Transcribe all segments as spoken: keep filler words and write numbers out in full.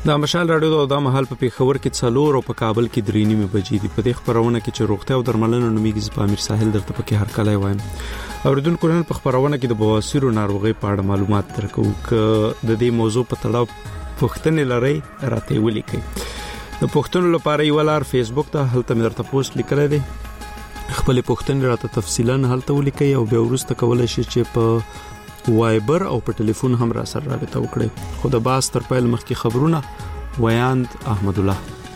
د مشال رادیو د مهال په پیښور کې څلور او په کابل کې درې نیمه بجې دي. په دې خبرونه کې چې روغتیا او درملنه نومیږي په امیر ساحل درته پکې هر کله وایم. اوریدونکو نن په خبرونه کې د بواسیر ناروغي په اړه معلومات درکو ک د دې موضوع په تړاو پوښتنې لري راته ولیکئ. د پوښتنو لپاره یو لار فیسبوک ته هلته مې درته پوسټ لیکل دي. خپل پوښتنې راته تفصیلا هلته ولیکئ او بیا ورسته کولای شئ چې په وایبر او په ټلیفون هم را سره رابطه وکړئ. خو د باس تر پیل مخکې خبرونه ویاند احمد الله.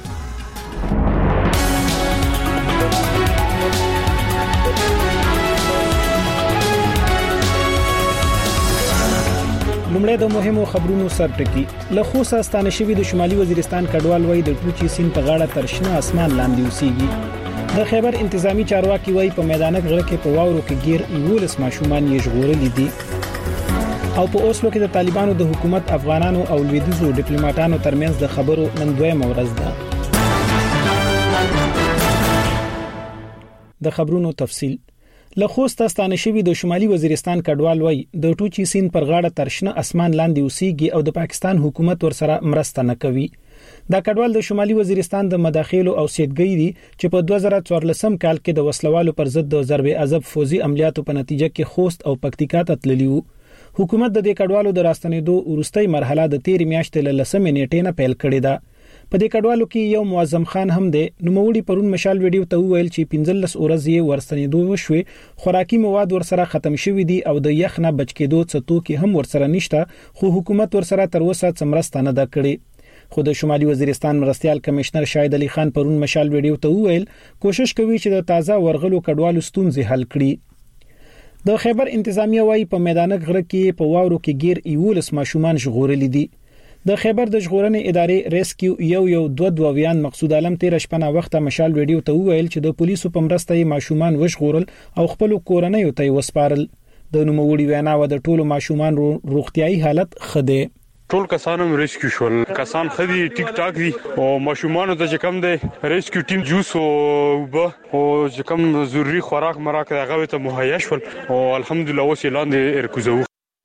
لومړی د مهمو خبرونو سرټکی. له خوسه ستانه شوی د شمالي وزیرستان کډوال وای د ټوچي سین په غاړه تر شنه اسمان لاندې اوسېږي. د خیبر انتظامی چارواکي وای په میدانک غره کې په واورو کې گیر یولس ماشومان یې ژغورلي دي. او په اوسلو کې د طالبانو د حکومت افغانانو او لویدیزو ډیپلوماټانو ترمنځ د خبرو نن دویمه ورځ ده. د خبرونو تفصیل. له خوسته ستانه شوی د شمالي وزیرستان کډوال وای د ټوچي سین پر غاړه تر شنه اسمان لاندې اوسېږي او د پاکستان حکومت ورسره مرسته نه کوي. دا کډوال د شمالي وزیرستان د مداخلو او سیدګۍ دي چې په دوه زره څوارلسم کال کې د وسلوالو پر ضد د ضرب عذاب فوزي عملیاتو په نتیجه کې خوست او پکتیکا ته تللی وو. حکومت د دې کډوالو د راستنېدو وروستۍ مرحله د تیر میاشتې له لسمې نیټې نه پیل کړې ده. په دې کډوالو کې یو معظم خان هم دی. نوموړي پرون مشال ویډیو ته وویل چې پنځلس ورځې ورستنېدو وشوي، خوراکي مواد ورسره ختم شوي دي او د یخ نه بچ کېدو څه توکي هم ورسره نشته، خو حکومت ورسره تر اوسه څمرسته نه ده کړې. خو د شمالي وزیرستان مرستيال کمشنر شاهد علي خان پرون مشال ویډیو ته وویل کوشش کوي چې د تازه ورغلو کډوالو ستونزې حل کړي. د خیبر انتظامیه وای په میدانک غره کې په واورو کې گیر یولس ماشومان ژغورلي دي. د خیبر د ژغورنې ادارې ریسکیو یو یو دوه دویان مقصود عالم تیر شپه وخت مشال ویډیو ته وویل چې د پولیسو په مرسته ماشومان وژغورل او خپل کورنۍ ته وسپارل. د نوموړي وینا و د ټولو ماشومان روغتيایي حالت خده. ټول کسانم ریسکیو شول، کسان خدي ټیک ټاک دي او ماشومان ته چې کوم دی ریسکیو ټیم جوس او وب او چې کوم ضروري خوراک مراک هغه ته مهیا شول او الحمدلله اوس لاندې ارکوزو.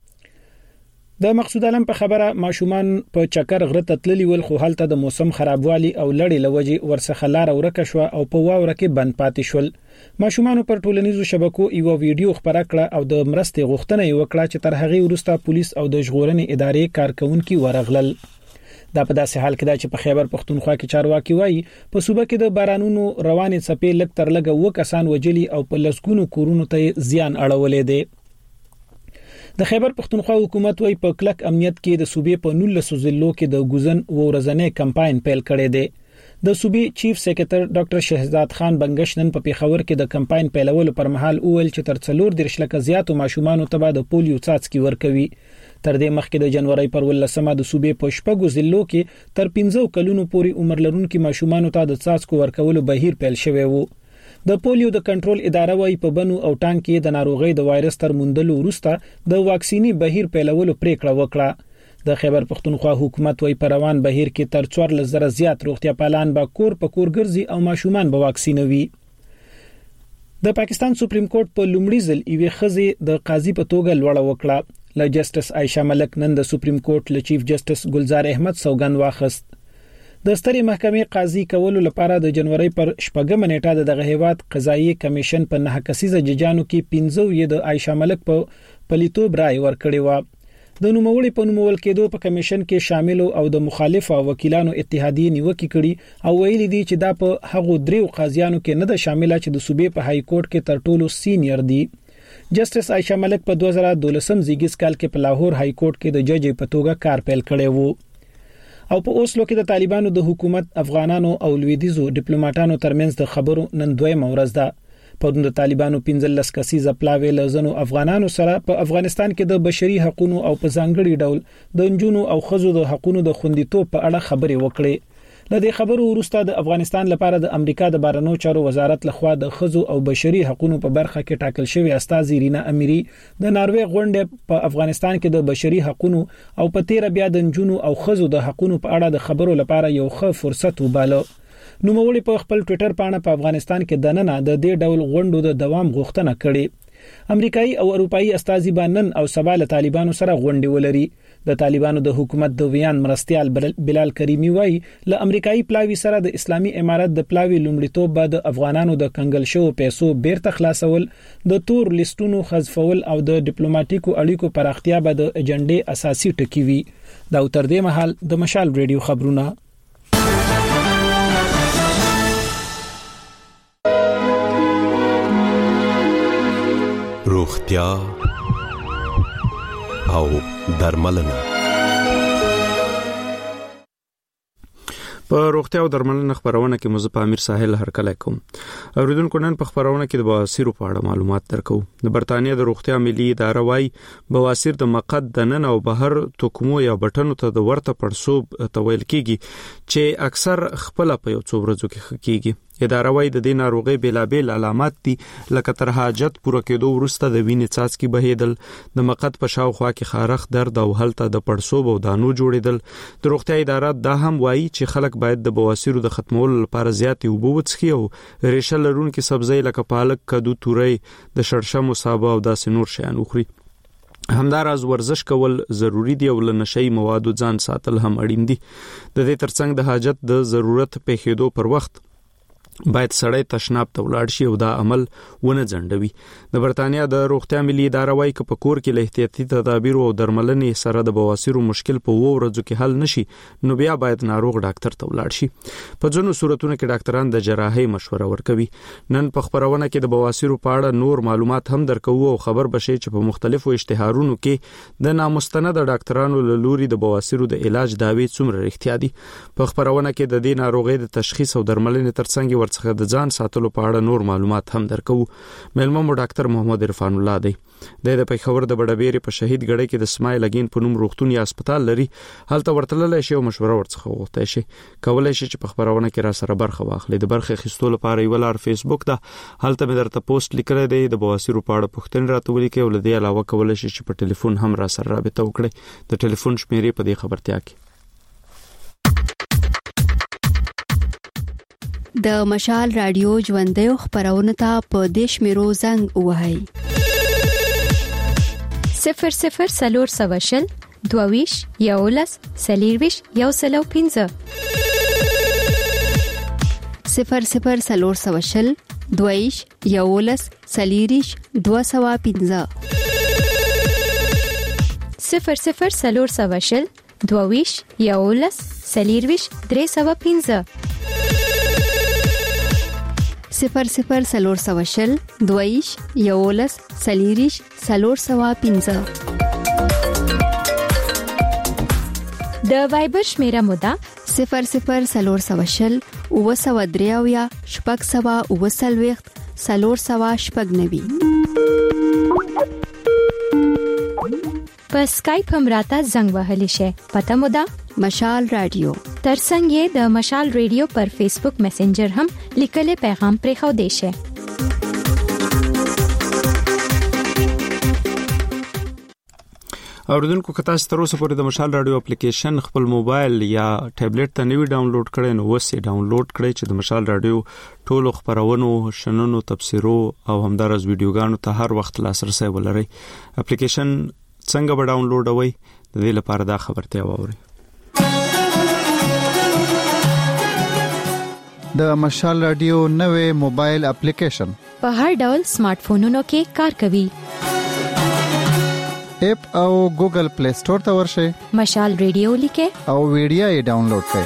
د مقصود علم په خبره ماشومان په چکر غره تتللی ول، خو حالت د موسم خرابوالي او لړې لوجې ورڅخه لار ورکه شو او په واوره کې بند پاتې شول. ماشومان پر ټولنیزو شبکو یو ویډیو خبره کړه او د مرستې غوښتنه یې وکړه چې تر هغه وروسته پولیس او د ژغورنې ادارې کارکونکو ورغلل. دا په داسې حال کې دا چې په خیبر پښتونخوا کې چارواکي وایي په صوبه کې د بارانونو روانې څپې لږ تر لږه و کسان وجلي او په لسګونو کورونو ته زیان اړولې دي. د خیبر پښتونخوا حکومت وایي په کلک امنیت کې د صوبې په نولس ضلعو کې د ګوزن و ورځنې کمپاین پیل کړی دی. د صوبې چیف سیکریټر ډاکټر شهزاد خان بنگش نن په پیښور کې د کمپاین پیلولو پر مهال وویل چې تر څلور دیرش لکه زیاتو ماشومان ته د پولیو څاڅکي ورکوي. تر دې مخکې د جنوري پر ولسمه د صوبې په شپږو ضلعو کې تر پنځه کلونو پورې عمر لرونکو ماشومان ته د څاڅکو ورکولو بهیر پیل شوی وو. د پولیو د کنټرول اداره وايي په بنو او ټانک کې د ناروغي د وایرس تر موندلو وروسته د واکسینی بهیر پیلولو پریکړه وکړه. د خیبر پښتونخوا حکومت وايي په روان بهیر کې تر څوارلس زره زیات روغتیا پالان به کور په کور ګرځي او ماشومان به واکسینوي. د پاکستان سپریم کورټ په لومړي ځل یوې ښځې د قاضي په توګه لوړه وکړه. له جسټس عائشہ ملک نن د سپریم کورټ له چیف جسټس ګلزار احمد سوګند واخست. د سترې محکمې قاضي کولو لپاره د جنوري پر شپږم نیټه د دغه هیواد قضایي کمیشن په نه کسیزه ججانو کې پنځه یې د عائشہ ملک په پلیتوب رائے ورکړی و. د نوموړي په نومول کېدو په کمیشن کې شامل او د مخالف وکیلانو اتحادیه نیوکه کړي او ویلي دي چې دا په هغو دریو قاضیانو کې نه ده شامله چې د صوبې په های کورټ کې تر ټولو سینیئر دي. جسټس عائشہ ملک په دوه زره دولسم زیږیز کال کې په لاهور های کورټ کې د جج په توګه کار پیل کړی وو. او په اوسلو کې د طالبانو د حکومت افغانانو او لویدیزو ډیپلوماټانو ترمنځ د خبرو نن دویمه ورځ ده. پرون د طالبانو پنځلس کسیزه پلاوی لزنو افغانانو سره په افغانستان کې د بشري حقوقو او په ځانګړي ډول د انجونو او خزو د حقوقو د خوندیتوب په اړه خبرې وکړې. لدې خبرو وروسته د افغانستان لپاره د امریکا د بهرنیو چارو وزارت لخوا د خزو او بشري حقوقو په برخه کې ټاکل شوی استاذ رینا اميري د ناروې غونډه په افغانستان کې د بشري حقوقو او په تیر بیا د انجونو او خزو د حقوقو په اړه د خبرو لپاره یو ښه فرصت وباله. نوموړي په خپل ټوئیټر باندې په افغانستان کې دننه د دې ډول غونډو د دوام غوښتنه کړې. امریکایي او اروپایي استازي باندې او سبا له طالبانو سره غونډې ولري. د طالبانو د حکومت د ویان مرستيال بلال کریمی وایي ل امریکایي پلاوی سره د اسلامي امارت د پلاوی لومړیتوب بعد افغانانو د کنګل شو پیسو بیرته خلاصول د تور لیستونو حذفول او د ډیپلوماټیکو اړیکو پراختیا به د اجنډې اساسي ټکی وي. دا تر دې مهال د مشال ریډیو خبرونه. روغتیا او درملنه. په روغتیا او درملنه خبرونه کې مزه په امیر ساحل هرکله کوم. اوریدونکو نن په خبرونه کې د بواسیر په اړه معلومات درکو. د برتانیې د روغتیا ملي اداره وايي بواسیر د مقعد د نن او بهر توکمو یا بټنو ته د ورته پړسوب تویل کیږي چې اکثر خپل په یو څو ورځو کې کیږي. اداره وايي د دې ناروغي بیلابیل علامات دي لکه تر حاجت پوره کېدو وروسته د وینې څاڅکي بهیدل، د مقعد په شاوخوا کې خارخ درد او هلته د پړسوب او دانو جوړیدل. د روغتیا اداره دا هم وايي چې خلک باید د بواسیرو د ختمولو لپاره زیاتې اوبه وڅښي او ریشه لرونکي سبزی لکه پالک، کدو، تورۍ، د شړشمو سابه او داسې نور شیان وخوري. همداراز ورزش کول ضروری دی او له نشئی موادو ځان ساتل هم اړین دي. د دې ترڅنګ د حاجت د ضرورت په خېدو پر وخت باید سړی تشناب ته ولاړ شي او دا عمل ونه ځنډوي. د برتانیا د روغتیا ملي اداره وايي چې په کور کې له احتیاطي تدابیر او درملنې سره د بواسیرو مشکل په وو ورځو کې حل نشي نو بیا باید ناروغ ډاکټر ته ولاړ شي. په ځینو صورتونو کې ډاکټران د جراحي مشوره ورکوي. نن په خبرونه کې د بواسیرو په اړه نور معلومات هم درکو او خبر بشي چې په مختلفو اشتهارونو کې د نامستند ډاکټرانو له لوري د بواسیرو د علاج داوی څومره اړتیا دي. په خبرونه کې د دې ناروغي د تشخیص او درملنې ترڅنګ څخه د ځان ساتلو په اړه نور معلومات هم درکو. مېلمه مو ډاکټر محمد عرفان الله دی. د پېښور د بډبېری په شهید ګړی کې د اسماعیل اگین په نوم روغتون یا هسپتال لري. هلته ورتللی شي او مشوره ورڅخه وغوښتای شي. کولای شي چې په خبرونه کې را سره برخه واخلي. د برخه اخیستلو لپاره یو لار فیسبوک ده. هلته مې درته پوسټ لیکل دی د بواسیرو په اړه پوښتنې راته ولیکئ او له دې علاوه کولای شي چې په ټلیفون هم را سره رابطه وکړئ. د ټلیفون شمیرې په دې خبرتیا کې د مشال رادیو ژوندۍ خبرونه ته په دیش میرو زنګ وهاي صفر صفر سلور سواشل دوویش یولس سلیرویش یو سلو پینزه صفر صفر سلور سواشل دوویش یولس سلیریش دو سوا پینزه صفر صفر سلور سواشل دوویش یولس سلیرویش درې سوا پینزه صفر صفر سلور سواشل دویش یولس سلیریش سلور سوا پینزه. د وایبر شمیره مودا صفر صفر سلور سواشل او سوا دریاویا شپږ سوا او سلويخت سلور سوا شپږ نوي. په سکایپ هم راته زنګ وهلی شي. پته مودا مشال رادیو. ترڅنګ یې د مشال رادیو پر فیسبوک میسنجر هم لیکل پیغام پرې خو دی شي. اوریدونکو که تاسو تر اوسه پورې د مشال رادیو اپلیکیشن خپل موبایل یا ټابلیټ ته نوی ډاونلوډ کړئ نو وسې ډاونلوډ کړئ چې د مشال رادیو ټولو خبرونو، شننو، تبصرو او همدارس ویډیوګانو ته هر وخت لاسرسي ولرئ. اپلیکیشن څنګه به ډاونلوډوي د دې لپاره دا خبرتیا واورئ. د مشال رادیو نوې موبایل اپلیکیشن په هر ډول سمارټ فونونو کې کار کوي. اپ او ګوګل پلی سٹور ته ورشئ. مشال رادیو لیکه او ویډیو یې ډاونلوډ کړئ.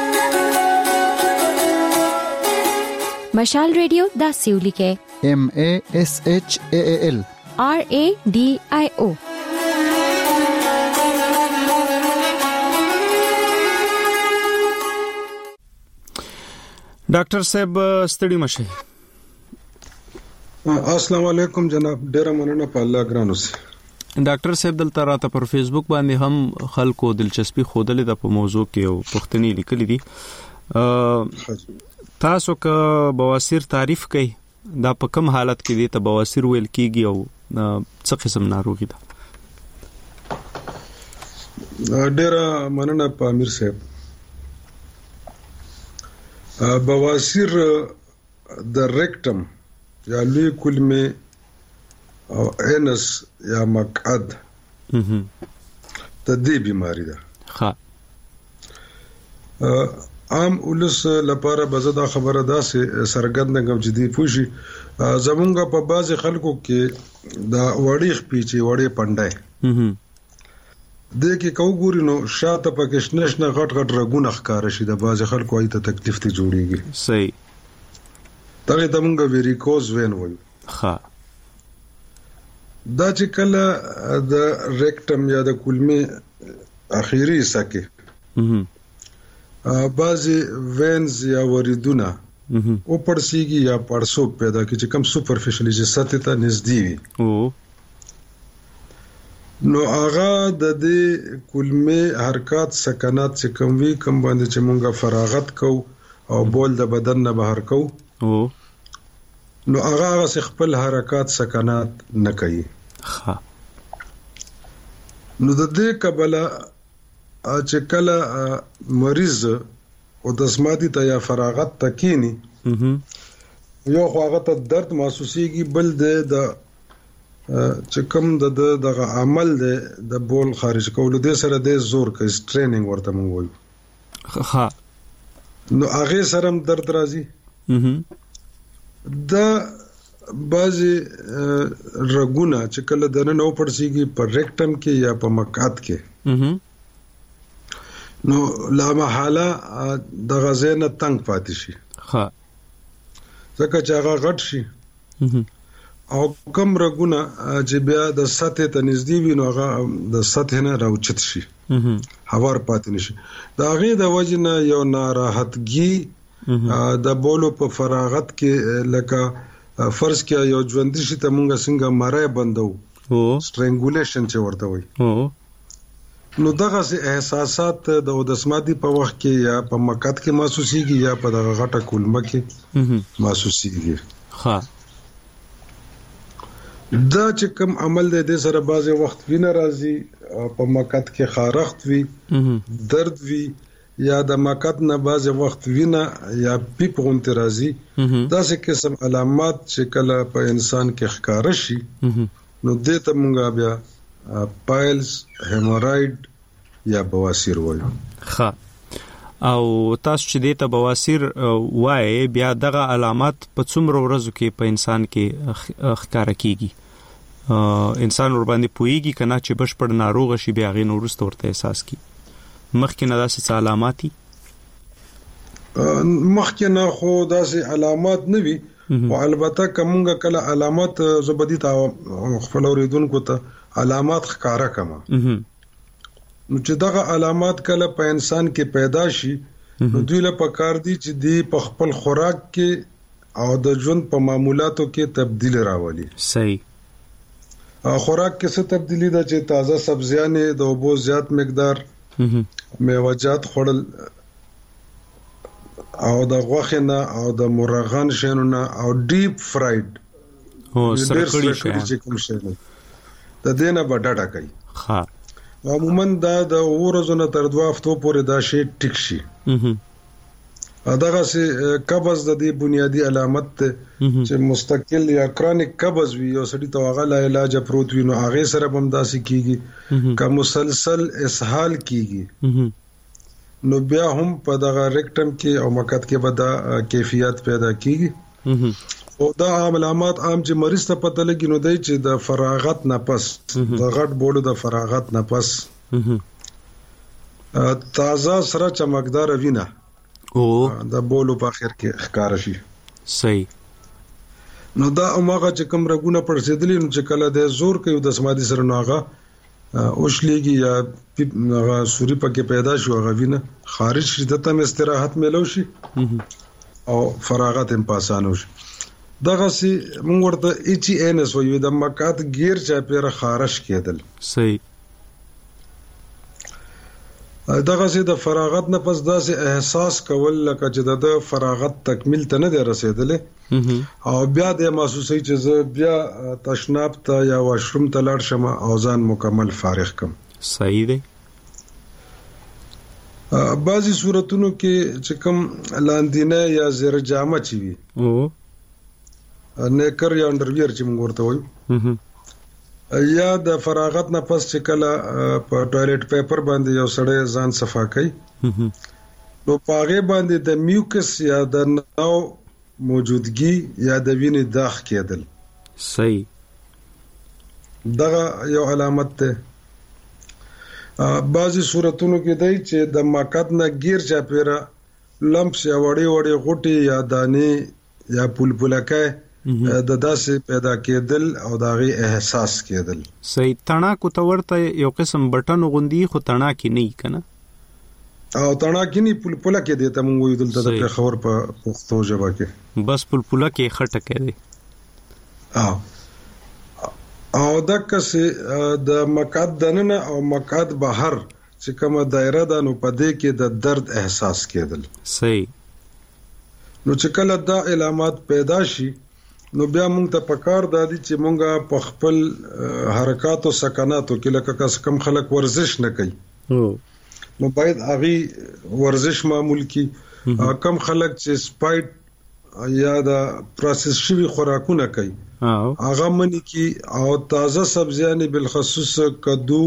مشال رادیو دا سیو لیکه M A S H A A L R A D I O. ډاکټر صاحب ستړي مشه. السلام علیکم جناب، ډیره مننه په الله ګران اوسه. ډاکټر صاحب دلته راته پر فیسبوک باندې هم خلکو دلچسپي خوده د په موضوع کې او پوښتنې لیکلې دي. تاسو که بواسیر تعریف کړئ دا په کوم حالت کې دي ته بواسیر ویل کیږي او څه قسم ناروغي ده؟ ډیره مننه په امیر صاحب. بواسیر د ریکټم یا لوی کولمې او انس یا مقعد د دې بیماری ده. ها عام ولس لپاره بزدا خبره ده چې سرګند غو جدي پوشي زمونږ په بعض خلکو کې دا وړي خپيچي وړي پندای د کې کو ګوري نو شاته پکې نشنه غټ غټ رګونه ښکار شي د بعض خلکو ایت تکلیف ته جوړيږي. صحیح. دغه دمونږ ویریکوز وین وایو. ها دا چې کله د ریکټم یا د کولمې اخیری سکه بعضی وینز یا وریدونه او پړسیږي یا پړسو پیدا کی چې کم سوپرفیشلی چې سطح ته نږدې وي او نو هغه د دې کولمې حرکت سکنات چې کم وی کم باندې چې مونږه فراغت کو او بول د بدن نه بهر کو او نو هغه هغه خپل حرکت سکنات نه کوي. ها نو د دې قبله چې کله مریض او د سماعتي ته یا فراغت تکینی یو خو هغه ته درد محسوسيږي بل د چې کوم د دغه عمل د بول خارج کولو د سره د زور کې ټریننګ ورته مونږ وایو. ها نو هغه سره درد راځي. دا بعضی رګونه چې کله د نن او پړسیږي په ریکټم کې یا په مقعد کې نو لا محاله د غزنه تنگ پاتې شي. ها ځکه چې هغه غټ شي او کم رګونه چې بیا د سطح ته نږدې وي نو هغه د سطح نه راوچت شي هوار پاتې نشي. دا غي د وجنه یو ناراحتګي د بولو په فراغت کې لکه فرض کې یو ژوندۍ شي ته مونږ څنګه مړای بندو او سټرنګولیشن چې ورته وي او نو دغه احساسات د اودسمادي په وخت کې یا په مقعد کې محسوسيږي یا په دغه غټه کولمه کې محسوسيږي. ها دا چې کوم عمل دی د سره بعضي وخت وینه راځي په مقعد کې خارښت وي درد وي یا د مقعد نه بعضي وخت وینه یا پیپ غونته راځي. دا څه قسم علامات چې کله په انسان کې ښکار شي نو دې ته مونږ بیا پایلز هیمورایډ یا بواسیر وایو. ها او تاسو چې دې ته بواسیر وای بیا دغه علامات په څومره ورځو کې په انسان کې ښکار کیږي انسان ور باندې پويږي کنه چې بشپړ ناروغ شي بیا غي نورسته ورته احساس کی مخکې نه داسې علاماتي مخکې نه خو داسې علامات نه وي او البته کومه کله علامات زبدي تا خپل اوریدونکو ته علامات ښکارا کما نو چې دغه علامات کله په انسان کې پیدا شي نو دوی له پکار دي چې دی په خپل خوراک کې او د ژوند په معمولاتو کې تبدیل راولي. صحیح. خوراک کې څه تبدیلی ده چې تازه سبزیانې د اوبو زیات مقدار میوه‌جات خورل او د غوښې نه او د مرغان شینو نه او ډیپ فرایډ او سرکړی شي د دینه بډاټا کوي. ها عموما دا د ورځو نه تر دوه هفتو پورې دا شی ټیک شي. دغه سي قبض د دې بنیادی علامت ته چې مستقل یا کرونیک قبض وي او سړی ته هغه لا علاج پروت وي نو هغه سره هم داسي کیږي که مسلسل اسهال کیږي نو بیا هم په دغه ریکټم کې او مقعد کې ودا کیفیت پیدا کیږي. او دا علامات عام چې مریض ته پته لګي نو دی چې د فراغت نه پس د غټ بولو د فراغت نه پس تازه سره چمکدار وینه او د بولو په اخر کې ښکار شي. صحیح. نو دا هغه چې کوم رګونه پړسېدلې نو چې کله د زور کوي د سمادي سره ناغه اوښلېږي یا هغه سوري پکې پیدا شو هغه وینه خارج شي ته هم استراحت ملو شي او فراغت هم پاسانو شي. دغه سي موږ ورته ایچ ان اس وایو د مقعد غیر چا پیره خارش کېدل. صحیح. دغه سي د فراغت نه پس داسې احساس کول لکه چې د فراغت تکمیل ته نه دی رسیدلې او بیا د محسوسي چې بیا تشناب ته یا واشروم ته لاړ شم او ځان مکمل فارغ کم. صحیح دی. بعضی صورتونو کې چې کوم لاندینه یا زیر جامه چي وي او نیکر یا انډرویر چې موږ ورته وایو یا د فراغت نه پس چې کله په ټوایلټ پیپر باندې یو سړی ځان صفا کوي نو پاغه باندې د میوکس یا د نو موجودګي یا د وینې داغ کېدل صحیح دغه یو علامت ده. بعضی صورتونو کې دی چې د مقعد نه غیر چاپیره لمپس یا وړي وړي غوټي یا دانې یا پولپولکه د داسې پیدا کېدل او داغي احساس کېدل. صحیح. تڼاکو ته ورته یو قسم بټن غوندي خو تڼاکي نه کنه او تڼاکي نه پولپولکه دي ته مونږ ویل دلته د خبر په پښتو ژبه کې بس پولپولکه خټکه دي. او او دغه څه د مقعد دننه او مقعد بهر چې کومه دایره ده نو په دې کې د درد احساس کېدل. صحیح. نو چې کله دا علامات پیدا شي نو بیا موږ ته پکار دادی چې موږ په خپل حرکات او سکناتو کې لکه کس کم خلک ورزش نه کوي نو باید هغه ورزش معمول کی. کم خلک چې سپایټ یا د پروسس شوی خوراکونه کوي هغه منی کی او تازه سبزیانې بالخصوص کدو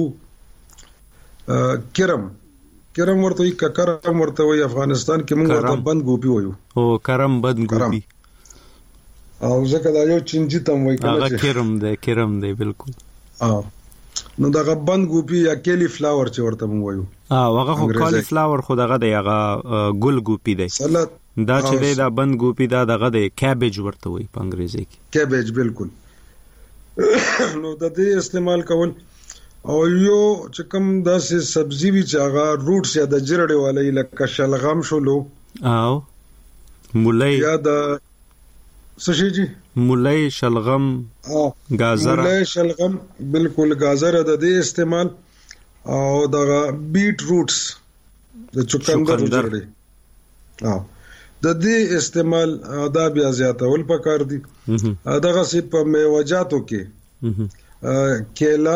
کرم کرم ورته وي ککرم ورته وي افغانستان کې موږ ورته بند ګوبي وایو. او کرم بند ګوبي او ځکه دا یو چنجي تم وایي هغه کرم دی کرم دی بالکل. اه نو دا بند ګوبي یا کلی فلاور چې ورته موږ وایو. اه هغه خو کلی فلاور خو دغه دی هغه ګل ګوبي دی. سلاد دا چې دی دا بند ګوبي دا دغه دی کیبج ورته وایي په انګریزي کې. کیبج بالکل. نو د دې استعمال کول او یو چې کوم داسې سبزی وی چې هغه روټس یا د جرړې والي لکه شلغم شولو او مولای یا د سشي جی مولای شلغم او گازر مولای شلغم بالکل گازر د دې استعمال او د بیٹ روټس د چوکندر جرړې او د دې استعمال دا بیا زیاتول پکار دي. دغه سي په میوجاتو کې کیلا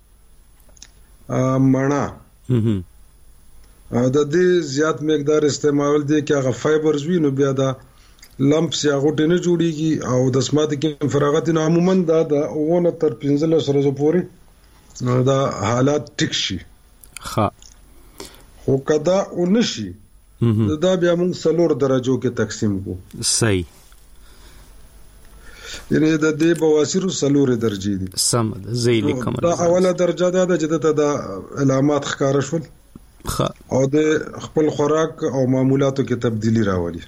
مڼه د دې زیات مقدار استعمال دي چې هغه فایبرز وي نو بیا دا لمپس یا غوټه نه جوړيږي او د سمات کې فراغت نه عموما دا د اونه تر پنځلس ورځې پورې دا حالات ټیک شي. ښه خو کدا ونشي دا بیا موږ څلور درجو کې تقسیم کو. صحیح. یعنی د دې بواسیر څلور درجې دي. سم ده زیلی کوم. دا اوله درجه ده چې د علامات ښکار شول او د خپل خوراک او معمولاتو کې تبدیلی راولي.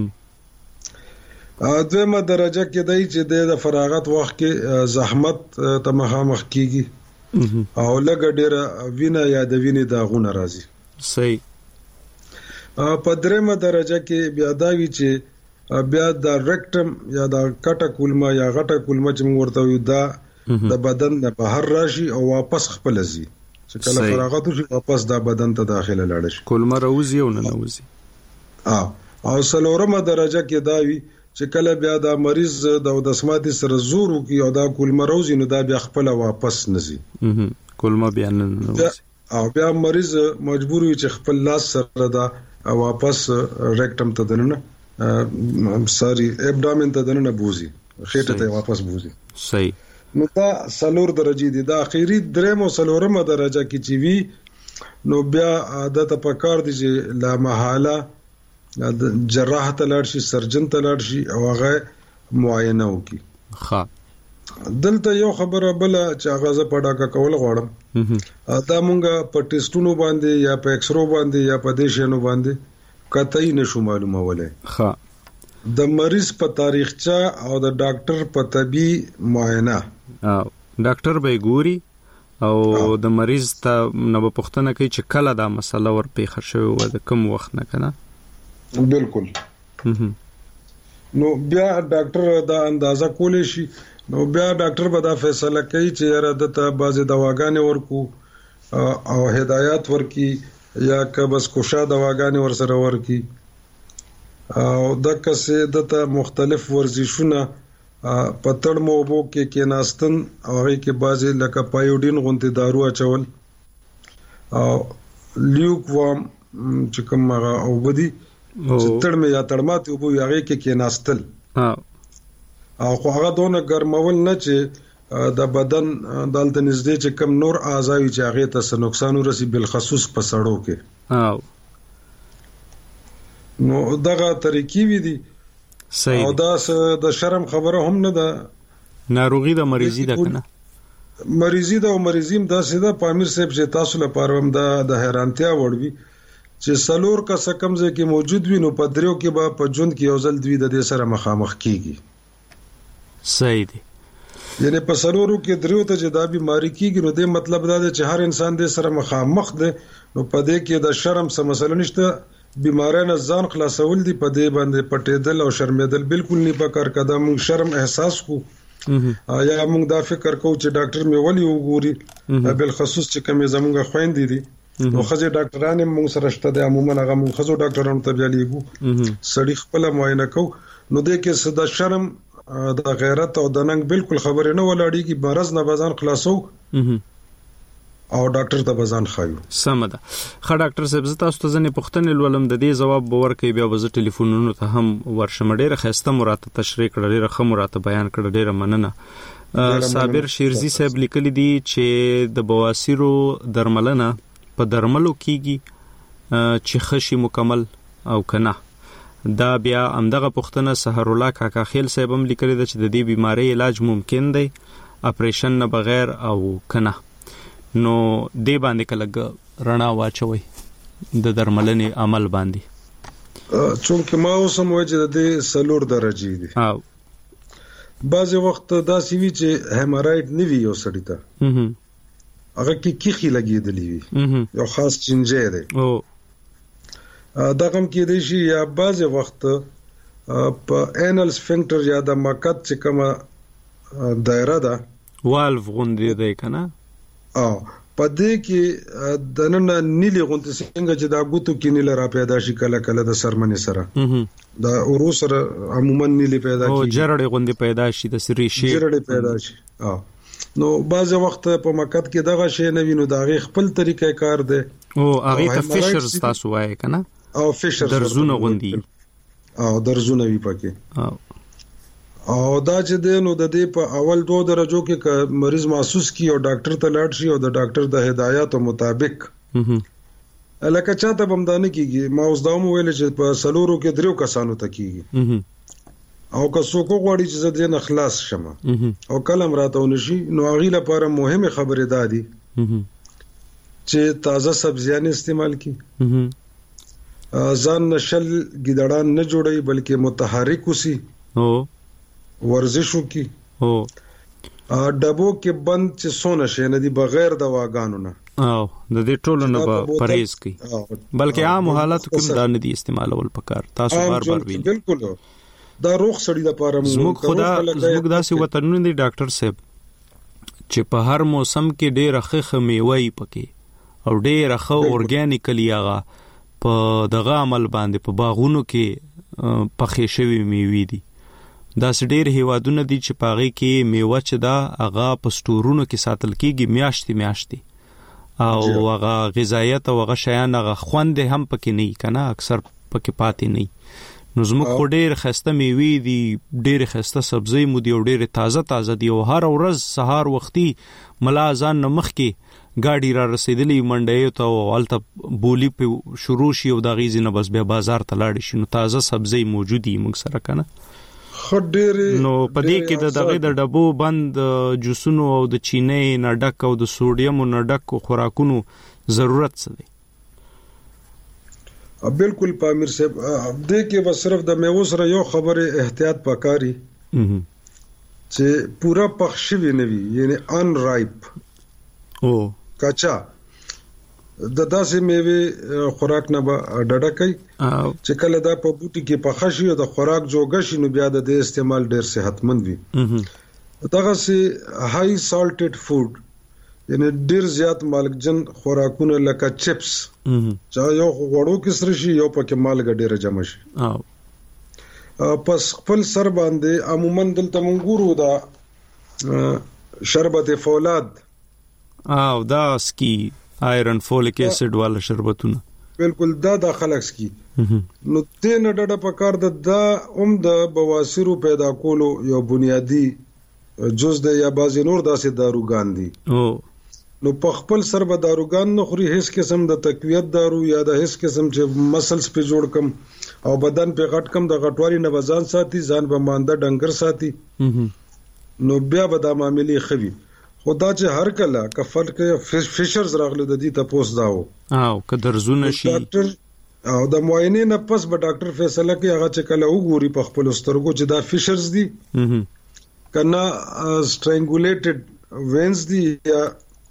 دویمه درجه کې دی چې د فراغت وخت کې زحمت ته مخامخ کیږي او لږ ډیره وینه یا د وینې داغونه راځي. صحیح. په دریمه درجه کې بیا دا وی چې بیا د ریکټم یا د کټه کولمه یا غټه کولمه چې موږ ورته وي دا د بدن نه بهر راشي او واپس خپل ځي چې کله فراغت وشي واپس دا بدن ته داخله لاړ شي. کولمه راوځي او نه نوځي. اه او څلورمه درجه کې دا وی چې کله بیا دا مریض د دسماتي سره زور وکي او دا کولمه راوځي نو دا بیا خپل واپس نزي. کولمه بیا نه نوځي او بیا مریض مجبور وي چې خپل لاس سره دا واپس ریکټم ته دننه ساری ابډامن ته دننه بوزي خېټه ته واپس بوزي. صحیح. نو دا څلور درجې دي. دا اخیری درېمو څلورمه درجه کې چې وی نو بیا عادت پکار دي چې لا محاله جراح ته لاړ شي سرجن ته لاړ شي او هغه معاینه وکړي. ښه دلته یو خبره بل چې هغه ز پډاکا کول غواړم دا مونږه په ټیسټونو باندې یا په ایکسرو باندې یا په دیشنو باندې قطعي نشو معلومه ولې. ښه د مریض په تاریخچه او د ډاکټر په طبي معاینه او ډاکټر به ګوري او د مریض ته نو پوښتنه کوي چې کله دا مسله ور پیښه شوی و د کوم وخت نه کنه. بالکل. نو بیا ډاکټر دا اندازه کولی شي نو بیا ډاکټر به دا فیصله کوي چې یاره دته بعضې دواګانې ورکو او هدایات ورکي یا که بس کوشا دواګانې ورسره ورکي او دغه څه دته مختلف ورزشونه په تړمو وبو کې کېناستن او هغه کې بعضې لکه پایوډین غونډې دارو اچول او لیوک وام چې کوم هغه او بدی چې تړمه یا تړمات وبو هغه کې کېناستل او خو هغه دونه ګرمول نه چې د بدن دالته نږدې چې کم نور اعضاء چې هغه ته نقصان ورسي بل خصوص په سړو کې او نو دغه طریقې وي دي صحیح او دا د شرم خبره هم نه ده ناروغي د مریضي ده کنه مریضي ده او مریضیم دا سیده پامیر صاحب چې تاسو لپاره هم دا د حیرانتیا وړوي چې سلور کا سکمزه کې موجود وي نو په دریو کې به په جون کې یو ځل دوی د دې سره مخامخ کیږي صحیح دی یعنی په سلورو کې دریو ته چې دا بیماری کیږي نو د مطلب دا دی چې هر انسان دې سره مخامخ دی نو په دې کې د شرم سم مسله نشته بیماری نه ځان خلاصول دي په دې باندې پټېدل او شرمېدل بالکل نه پکار کده موږ شرم احساس کو یا موږ دا فکر کوو چې ډاکټر مې ولي وګوري بل خصوص چې کومه زموږ خويندې دي نو خځې ډاکټران موږ سره شته د عموما هغه موږ خځو ډاکټرانو ته بياليګو سړی خپل معاینه کو نو دې کې صدا شرم د غیرت او د ننګ بالکل خبره نه ولاړی کی مرز نه بزان خلاصو او ډاکټر ته بزان خایو سم ده خا ډاکټر صاحب زه تاسو ته ځنې پوښتنې ولوم د دې جواب باور کوي بیا وزه ټلیفونونو ته هم ورشم ډیره خسته مراته تشریح کړل ډیره خه مراته بیان کړل ډیره مننه صابر شیرزی صاحب لیکلی دی چې د بواسیرو درملنه په درملو کیږي چې خشي مکمل او کنه دا بیا امدغه پښتنه سحر الله کاکا خیل صاحب هم لیکلی دی چې د دې بیماری علاج ممکن دی اپریشن نه بغیر او کنه نو دې باندې کله رڼا واچوي د درملنې عمل باندې چونکه ما اوسم وجه د دې سلور درجه دي او بعض وخت دا سی وی چې هیمراید نیوی یو سړی ته هغه کې کیخي لګیدلی وي یو خاص چنجه ده او دا کوم کې دی شي یا بعض وخت په انل سفنکټر یا د مقعد چې کومه دایره ده والف غوندې ده کنه او په دې کې د نن نیلی غونډه څنګه چې دا ګوتو کې نیل را پیدا شي کله کله د سرمنې سره دا اورو سره عموما نیلی پیدا کی او جرړې غونډه پیدا شي د سری شي جرړې پیدا شي او نو بعض وخت په مقعد کې دغه شی نه وینو دا غي خپل طریقې کار دی او هغه ته فیشرز تاسو وایي کنه او فیشر درزونه غوندي او درزونه وی پکې او او دا چې دینو د دې په اول دوه درجو کې مریض محسوس کی او ډاکټر ته لاړ شي او د ډاکټر د هدایاتو مطابق الکه چاته بمدانه کیږي ما اوس دا مو ویل چې په سلورو کې دریو کسانو ته کیږي او که څوک غواړي چې زه دې نه خلاص شم او کلم راته ونشي نو هغه لپاره مهمه خبره ده دي چې تازه سبزیان استعمال کی ځان نشل ګډړان نه جوړي بلکې متحرک وسی او ورزشو کی او ډبو کې بند چې سونه شي نه دي بغیر دواګانو نه او د دې ټولو نه پرهیز کی بلکې عام حالاتو کې دا نه دي استعمالول پکار تاسو بار بار ویل بالکل دا روغ سړی د پاره زموږ خدا زموږ داسې وطنونه دي ډاکټر صاحب چې په هر موسم کې ډېر خخ میوه پکې او ډېر خخ اورګانیکلی هغه په دغه عمل باندې په باغونو کې پخې شوی میوه دي دا ډېر هیوادونه دي چې پاغي کې میوه چې دا هغه په سټورونو کې ساتل کېږي میاشتې میاشتې او هغه غذایت او هغه شیان هغه خوند هم پکې نه کنه اکثر پکې پاتې نه نو زموږ ډېر خسته میوه دي ډېر خسته سبزی مو دي او ډېر تازه تازه دي او هر ورځ سهار وختي ملازان نمخ کې گاډي را رسیدلې منډې ته او الته بولی په شروع شي او د غیزې نه بس بیا بازار ته لاړ شي نو تازه سبزی موجودي موږ سره کنه خډيري نو پدې کې د دغه د ډبو بند جوسونو او د چینې نه ډک او د سوډیم نه ډک خوراکونو ضرورت څه دی بالکل پامیر صاحب دې کې بس صرف د میوه سره یو خبره احتیاط پکاري چې پورا پخشوي نه وي یعنی ان رائپ او کچا د داسې میوه خوراک نه ډډه کوي چې کله دا په بوټي کې پخشي او د خوراک جوړ شي نو بیا د استعمال ډیر صحتمند وي دغه سي هاي سالټډ فود یعنی ډیر زیات مالګجن خوراکونه لکه چپس چا یو غوړو کې سره شي یو پکې مالګ ډیره جمع شي او پس خپل سر باندې عموما دلته مونږ ګورو دا شربت فولاد او دا سکی آیرن فولیک ایسډ والا شربتونه بالکل دا د خلک سکی نو تین ډډه پکار د دا اوم د بواسیرو پیدا کولو یو بنیادی جز د یا بعض نور داسې داروګان دي. او نو په خپل سر به داروګان نه خوري، هیڅ قسم د تقویت دارو یا د هیڅ قسم چې مسلز په جوړ کم او بدن په غټ کم د غټوالي نه وزن ساتي، ځان به مانده ډنګر ساتي، نو بیا به د معاملې خوي. خدا چې هر کله کفر کې فشرز راغله د دې تاسو داو او که درزونه شي ډاکټر او د معاینې نه پس به ډاکټر فیصله کوي هغه چې کله وګوري په خپل سترګو چې دا فشرز دي کنه سټرنګولیټډ وینز دي یا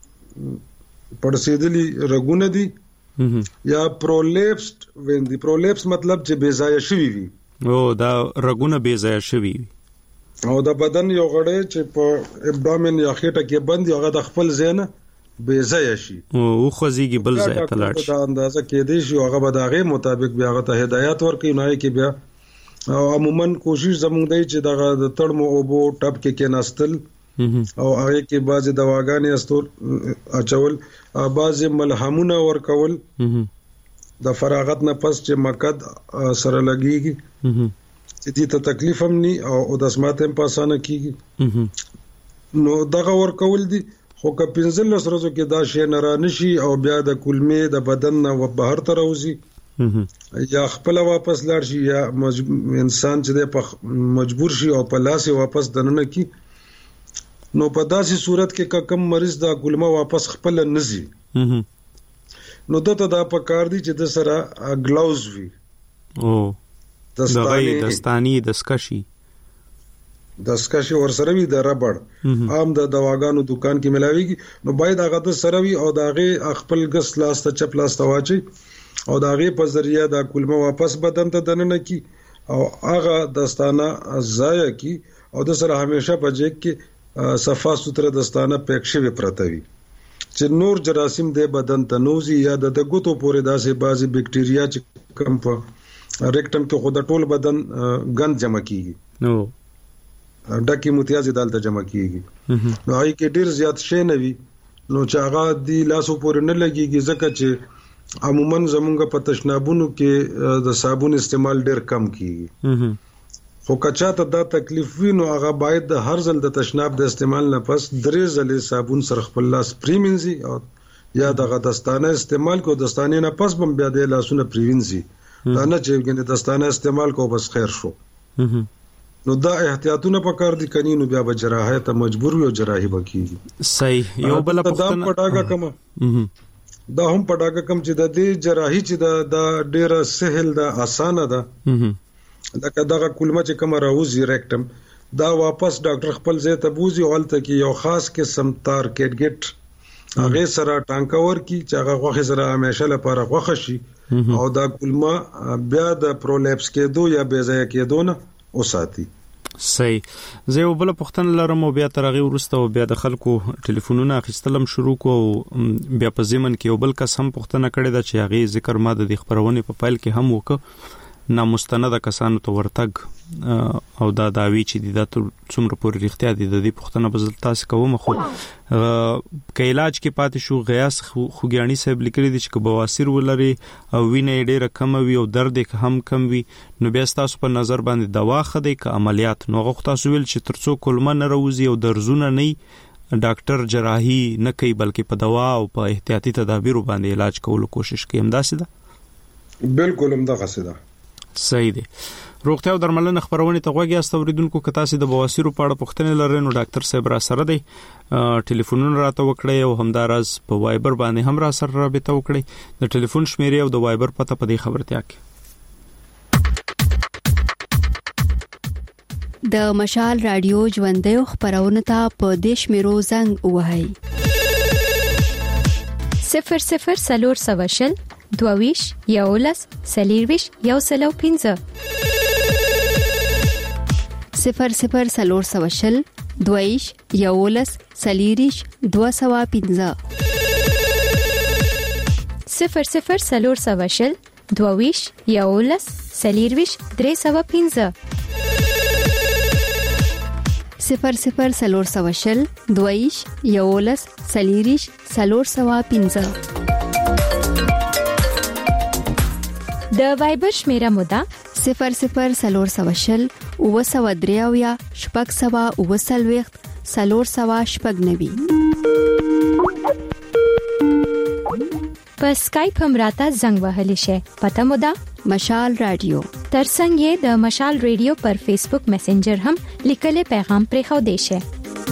پړسېدلي رګونه دي یا پرولیپسډ وین دي. پرولیپس مطلب چې بے ځای شوی وي، او دا رګونه بے ځای شوی وي او د بدن یو غړی چې په ابډامن یا خېټه کې بند هغه د خپل ځای نه بې ځای شي او خوځيږي بل ځای ته لاړ شي. دا اندازه کې دی چې هغه به د هغه مطابق بیا هغه ته هدایت ورکړي، نه کې بیا او عموما کوشش زموږ دی چې دغه د تړمو او بو ټپ کې کې ناستل او هغه کې بعض دواګانې استور اچول، بعض ملهمونه ورکول د فراغت نه پس چې مقد سره لګيږي چې دې ته تکلیف هم ني او د اسمات هم پاسانه کیږي. نو دغه ورکول دي خو که پنځل ورځو کې دا شی نه رانشي او بیا د کولمې د بدن نه بهر ته راوځي یا خپل واپس لاړ شي یا انسان چې د مجبور شي او په لاس واپس دننه کی، نو په داسې صورت کې کم مریض دا کولمه واپس خپل نزي، نو دته دا پکار دي چې د سره ګلاوز وي او دستانی دستانی دسکشي دسکشي ور سره وي د ربړ عام د دواګانو دکان کې ملاويږي، نو باید هغه د سره وي او داغه خپل غس لاس ته چپ لاس ته واچي او داغه په ذریعہ د کولمه واپس بدن ته دننه کی او هغه دستانه ضایع کی او د سره همیشه په جیب کې صفا سوتره دستانه پېښوي پرته وي چې نور جراثیم د بدن ته نوزي یا د ګوتو پورې داسې بعضي بکټریا چې کم په ریکټم کې خود ټول بدن غند جمع کیږي، نو ډکی متیازي دالته جمع کیږي، نو هاي کې ډیر زیات شي نه وي، نو چې هغه دی لاسو پورې نه لګيږي ځکه چې عموما زمونږ په تشنابونو کې د صابون استعمال ډیر کم کیږي. خو کچا ته دا تکلیف وي نو هغه باید د هر ځل د تشناب د استعمال نه پس درې ځلې صابون سره خپل لاس پریمنځي او یا دغه دستانه استعمال کو دستانه نه پس بم بیا د لاسونه پریوینځي، دا نه چې ګنې دستانه استعمال کو بس خیر شو. نو دا احتیاطونه پکار دي کني نو بیا به جراحت ته مجبور یو جراحي وکړي. صحیح. یو بل پختنه دا پټاګه کم دا هم پټاګه کم چې د دې جراحي چې دا د ډیره سهل ده اسانه ده، لکه دغه کولمه چې کوم راوځي ریکټم دا واپس ډاکټر خپل ځای ته بوزي او الته کې یو خاص قسم تار کټ هغه سره ټانکور کی چې هغه غوخه سره همیشه لپاره غوخه شي او دا کولمه بیا د پرولیپس کېدو یا بې ځای کېدو نه وساتي. صحیح. زه یو بل پختن لرم او بیا ترغه ورسته او بیا د خلکو ټلیفونونه اخیستلم شروع کو بیا په زمن کې یو بل کس هم پختنه کړی دا چې هغه ذکر ما د خبرونه په فایل کې هم وکړ نامستند کسانو ته ورتګ او دا داوی چې د څومره پورې اړتیا دي د دې پختنه بزل تاسو کوم خو ک علاج کې پاتې شو غیاس خوګیانی صاحب لیکلي دي چې بواسیر ولري او وینې ډېر کم وي او درد هم کم وي نو بیا تاسو په نظر باندې دوا خدي ک عملیات نو غوښ تاسو ویل چې ترڅو کولمه نه روزي او درزونه نه ډاکټر جراحي نه کوي بلکې په دوا او په احتیاطي تدابیر باندې علاج کولو کوشش کوي. همداسې ده؟ بالکل همدغه څه ده. صحیح دی. روغتیا او درملنه خبرونه ته غوږی استوریدونکو کتا سي د بواسیرو په اړه پوښتنه لرئ نو ډاکټر صاحب را سره دی ټلیفونونه راته وکړئ او همدارز په وایبر باندې هم را سره رابطه وکړئ. د ټلیفون شمیرې او د وایبر پته په دې خبرتیا کې د مشال رادیو ژوندې خبرونه ته په دیش میرو زنګ وهاي صفر صفر سلور سواشل دوویش یولس سلیرویش یو سلو پینزه صفر صفر سلور سواشل دوویش یولس سلیریش دو سوا پینزه صفر صفر سلور سواشل دوویش یولس سلیرویش درې سوا پینزه صفر صفر سلور سواشل دوویش یولس سلیریش سلور سوا پینزه د وایبر شمیره مودا صفر صفر سلور سواشل او سوا دریاویا شپږ سوا او سلويخت سلور سوا شپږ نوي. په اسکایپ هم راته زنګ وهلی شي. پته مو ده مشال رادیو. ترڅنګ یې د مشال رادیو پر فیسبوک میسنجر هم لیکلي پیغام پرې خو دی شي.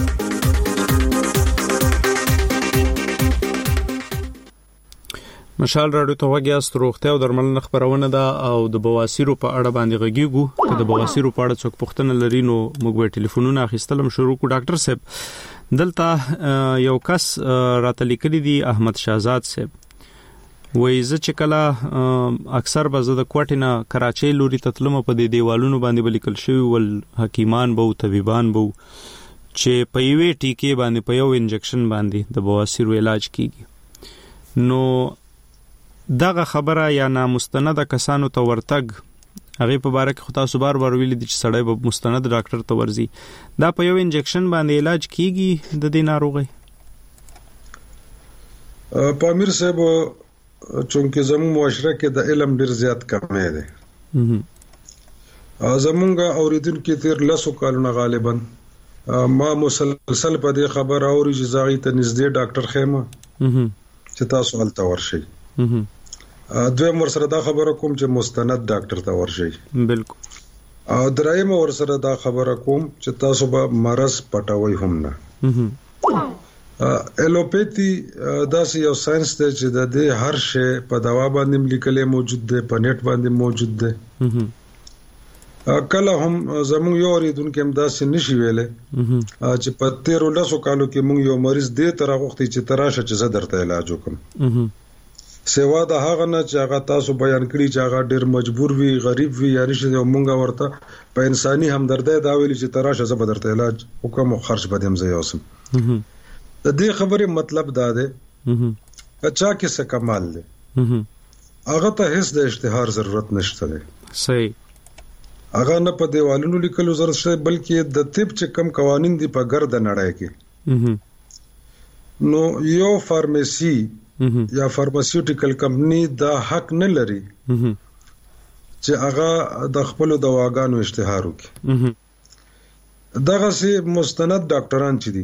مشال رادیو ته وګیاست. روغتیا او درملنه خبرونه ده او د بواسیرو په اړه باندې غږیږو. که د بواسیرو په اړه څوک پوښتنه لري نو موږ به ټلیفونونه اخیستلم شروع کو. ډاکټر صاحب دلته یو کس راته لیکلی دی احمد شاهزاد صاحب وای زه چې کله اکثر به زه د کوټینا کراچۍ لوري تتلم په دې دیوالونو باندې بلیکل شوی ول حکیمان بو طبيبان بو چې په یوې ټیکې باندې په یو انجکشن باندې د بواسیر علاج کیږي. نو دغه خبره یا نامستند کسانو ته ورتګ هغه په باره کې خو تاسو بار بار ویل دي چې سړی به مستند ډاکټر ته ورځي. دا په یو انجکشن باندې علاج کیږي د دې ناروغي؟ پامیر صاحب چونکه زموږ معاشره کې د علم ډیر زیات کمی دی. زمونږ اوریدونکو تیر لسو کالونه غالبا ما مسلسل په دې خبر اوري چې زاغي ته نږدې ډاکټر خیمه چې تاسو هلته ورشي. دویم ورسره دا خبره کوم چې مستند ډاکټر ته ورشي. بالکل. او دریم ورسره دا خبره کوم چې تاسو به مرز پټوي هم نه. الوپیتي دا یو ساينس دی چې د دې هر شی په دوا باندې لیکلې موجود دی، په نت باندې موجود دی. کله هم زموږ یو اوریدونکو هم داسې نشي ویلې چې په تیرو لسو کالو کې موږ یو مریض دې تر غوښتي چې تراشه چې زه درته علاج وکم. سیوا د هغه نه چې هغه تاسو بیان کړی چې هغه ډیر مجبور وي، غریب وي، یعنی چې مونږه ورته په انساني همدردی دا ویلي چې تراشه زه به درته علاج وکم او خرج به دې زه یوسم. د دې خبرې مطلب دا دی کچا کې څه کمال دی هغه ته هیڅ د اشتهار ضرورت نشته دی. صحیح. هغه نه په دیوالونو لیکلو ضرورت شته بلکې د طب چې کم قوانین دي په ګرد نړۍ کې نو یو فارمیسی یا فارماسیوټیکل کمپنی دا حق نه لري چې هغه د خپل دواګانو اشتهار وکړي. دغه سي مستند ډاکټران چې دي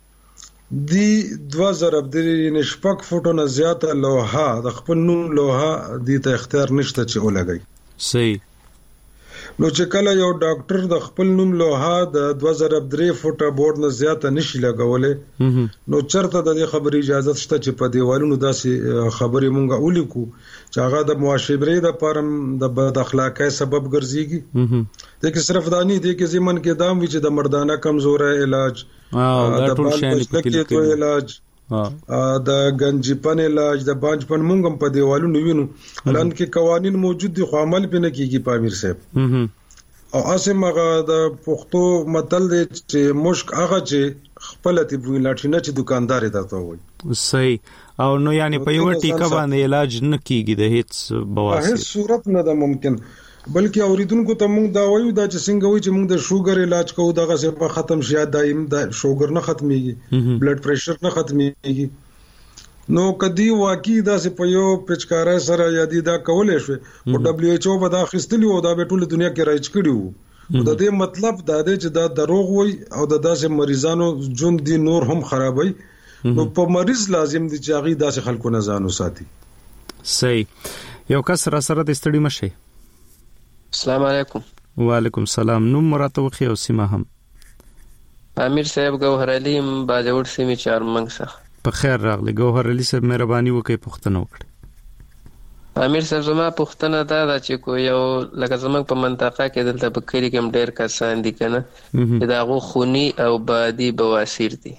دی دو ضرب درې نشپک فوټو نه زیاته لوحه د خپل نوم لوحه دی ته اختیار نشته چې ولګي. صحیح. نو چې کله یو ډاکټر د خپل نوم لوحه د دو ضرب درې فوټه بورډ نه زیاته نشي لګولې نو چرته د دې خبرې اجازه شته چې په دیوالونو داسې خبرې مونږه ولیکو چې هغه د معاشرې د پرم د بد اخلاقۍ سبب ګرځيږي. دغه صرف دانی دي کې زمون کې دام وی چې د مردانه کمزورې علاج د ټول شان کې علاج د گنجپن علاج د بانجپن مونږ هم په دیوالونو وینو لکه کې قوانين موجود دي خو عمل پې نه کیږي. پامیر صاحب او اسیم هغه د پښتو متل دی چې مشک هغه چې خپل تی وی لاټینه چې دکاندار درته وای. صحیح. او نو یعنی په یو ټیکه باندې علاج نه کیږي د هیڅ بواسیر هیڅ صورت نه ده ممکن بلکې اوریدونکو ته موږ دا وایو دا چې څنګه وایي چې موږ د شوګر علاج کوو دغه څه په ختم شي دایم د شوګر نه ختميږي، بلډ پریشر نه ختميږي. نو کدی واقعي دا چې په یو پچکارای سره یادی دا کولې شو او دبليو ایچ او په دا خستلی او دا په ټوله دنیا کې رایج کړیو. د دې مطلب دا دی چې دا دروغ وای او د داسې مریضانو ژوند دي نور هم خرابوي. نو په مریض لازم دي چې هغه داسې خلکو نه ځانو ساتي. صحیح. یو کس را سره د استړي مشه. السلام علیکم. وعلیکم السلام. نو مراتب خو او سیمه هم امیر صاحب گوهر علی باجوړ سیمه چارمنګ څخه په خیر راغلی. گوهر علی صاحب مهرباني وکړئ پوښتنه وکړئ. امیر صاحب زما پوښتنه دا ده چې کو یو لکه زموږ په منطقه کې دلته په کلی کې ډېر کسان دي کنه چې دا غو خونی او بادي بواسیر دي.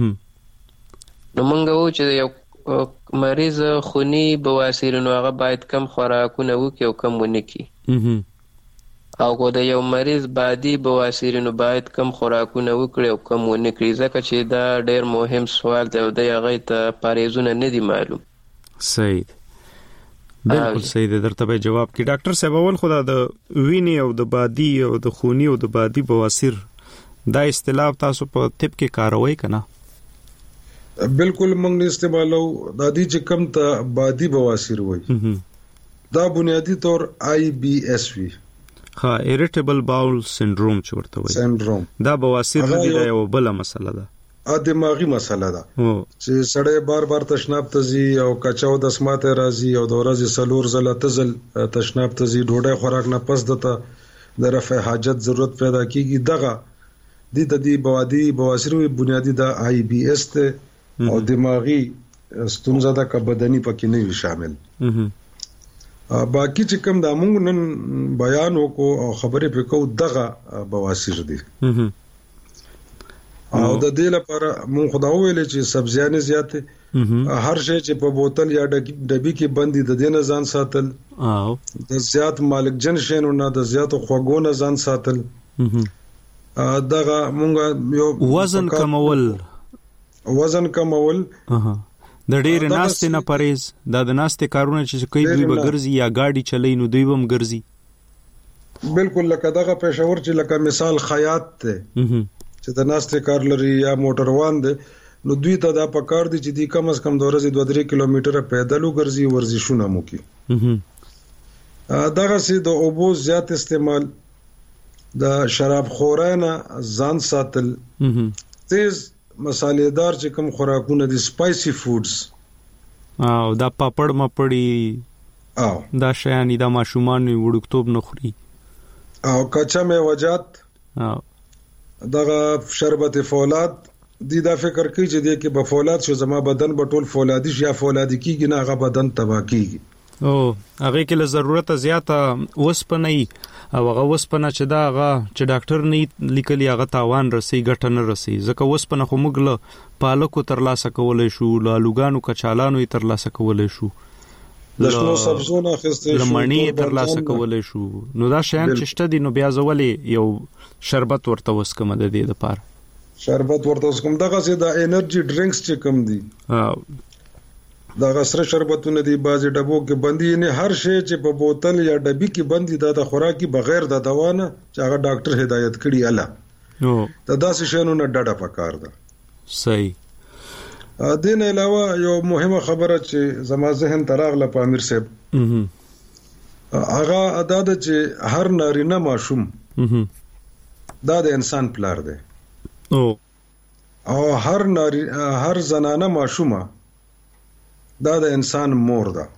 نو مونږ وو چې یو مریض خونی بواسیر نو هغه باید کم خوراکونه وکړي او کم ونه کړي او کو د یو مریض بادي بواسیر نو باید کم خوراکونه وکړي او کم ونه کړي ځکه چې دا ډېر مهم سوال دی او د هغه ته پاریزونه نه دي معلوم. صحیح. بالکل صحیح دی. درته به جواب کی ډاکټر صاحب اول خدا د وینې او د بادي او د خونی او د بادي بواسیر دا اصطلاح تاسو په طب کې کاروي کنه؟ بالکل موږ نه استعمالو د دې چې کم ته بادي بواسیر وای دا بنیادی طور آی بی ایس وی ها ایریټیبل باول سندروم چې ورته وایي سندروم دا بواسیر دی دا یو بل مسله ده ا دماغي مسله ده چې سړی بار بار تشناب ته ځي او کچاو د سماته راځي او د ورځې سلور زله تزل تشناب ته ځي ډوډۍ خوراک نه پس دته د رفع حاجت ضرورت پیدا کیږي دغه د دې بوادي بواسیر بنیادی د آی بی اس ته او دماغي ستونزه ده که بدني پکې نه وي شامل باقی چې کوم د موږ نن بیان وکړو او خبرې په کو دغه بواسیر دي او د دې لپاره مونږ خدا ویل چې سبزیانې زیاته هر شی چې په بوتل یا ډبی کې بندي د دې نه ځان ساتل او د زیات مالکجن شینو نه د زیات خوګو نه ځان ساتل دغه مونږ یو وزن کمول وزن کمول د ډېر ناستې نه پرهیز دا د ناستې کارونه چې کوي دوی به ګرځي یا گاډي چلای نو دوی هم ګرځي بالکل لکه دغه پېښور چې لکه مثال خیاط ته چې د ناستې کار لري یا موټر روان دي نو دوی ته دا پکار دي چې دی کم از کم د ورځې دوه درې کیلومتره پیدل وګرځي ورزشونه مو کوي دغه سي د اوبو زیات استعمال د شراب خورانه ځان ساتل تیز مصالحدار چې کوم خوراکونه دي سپایسي فودز او دا پاپړ مپړی او دا شیان دا ماشومان وړوکتوب نه خوري او کچا میوجات او دغه شربت فولاد دی دا فکر کوي چې د کې په فولاد شو زما بدن بټول فولادي یا فولادي کیږي نه هغه بدن تبا کیږي او هغه کې له ضرورت زیاته وسپنه او هغه وسپنه چې دا هغه چې ډاکټر نه لیکلی هغه تاوان رسي ګټه نه رسي ځکه وسپنه خو موږ له پالکو تر لاسه کولای شو له لوګانو کچالانو تر لاسه کولای شو لشنو سبزونه خسته شو لمنی تر لاسه کولای شو نو دا شیان چې شته دي نو بیا ځولې یو شربت ورته وسکم د دې لپاره شربت ورته وسکم دغه سي د انرژي ډرینکس چې کم دي دا غسر شربتونه دي بازي ډبو کې بندي نه هر شی چې په بوتل یا ډبي کې بندي دا د خوراکي بغیر د دوا نه چې هغه ډاکټر هدایت کړي اله نو دا داسې شینو نه ډډه پکار ده صحیح ا دین علاوه یو مهمه خبره چې زما ذهن تراغله پامیر صاحب هغه ادا ده چې هر نارینه ماشوم دا د انسان پلار دی او او هر ناری هر زنانه ماشومه دا د انسان مور ده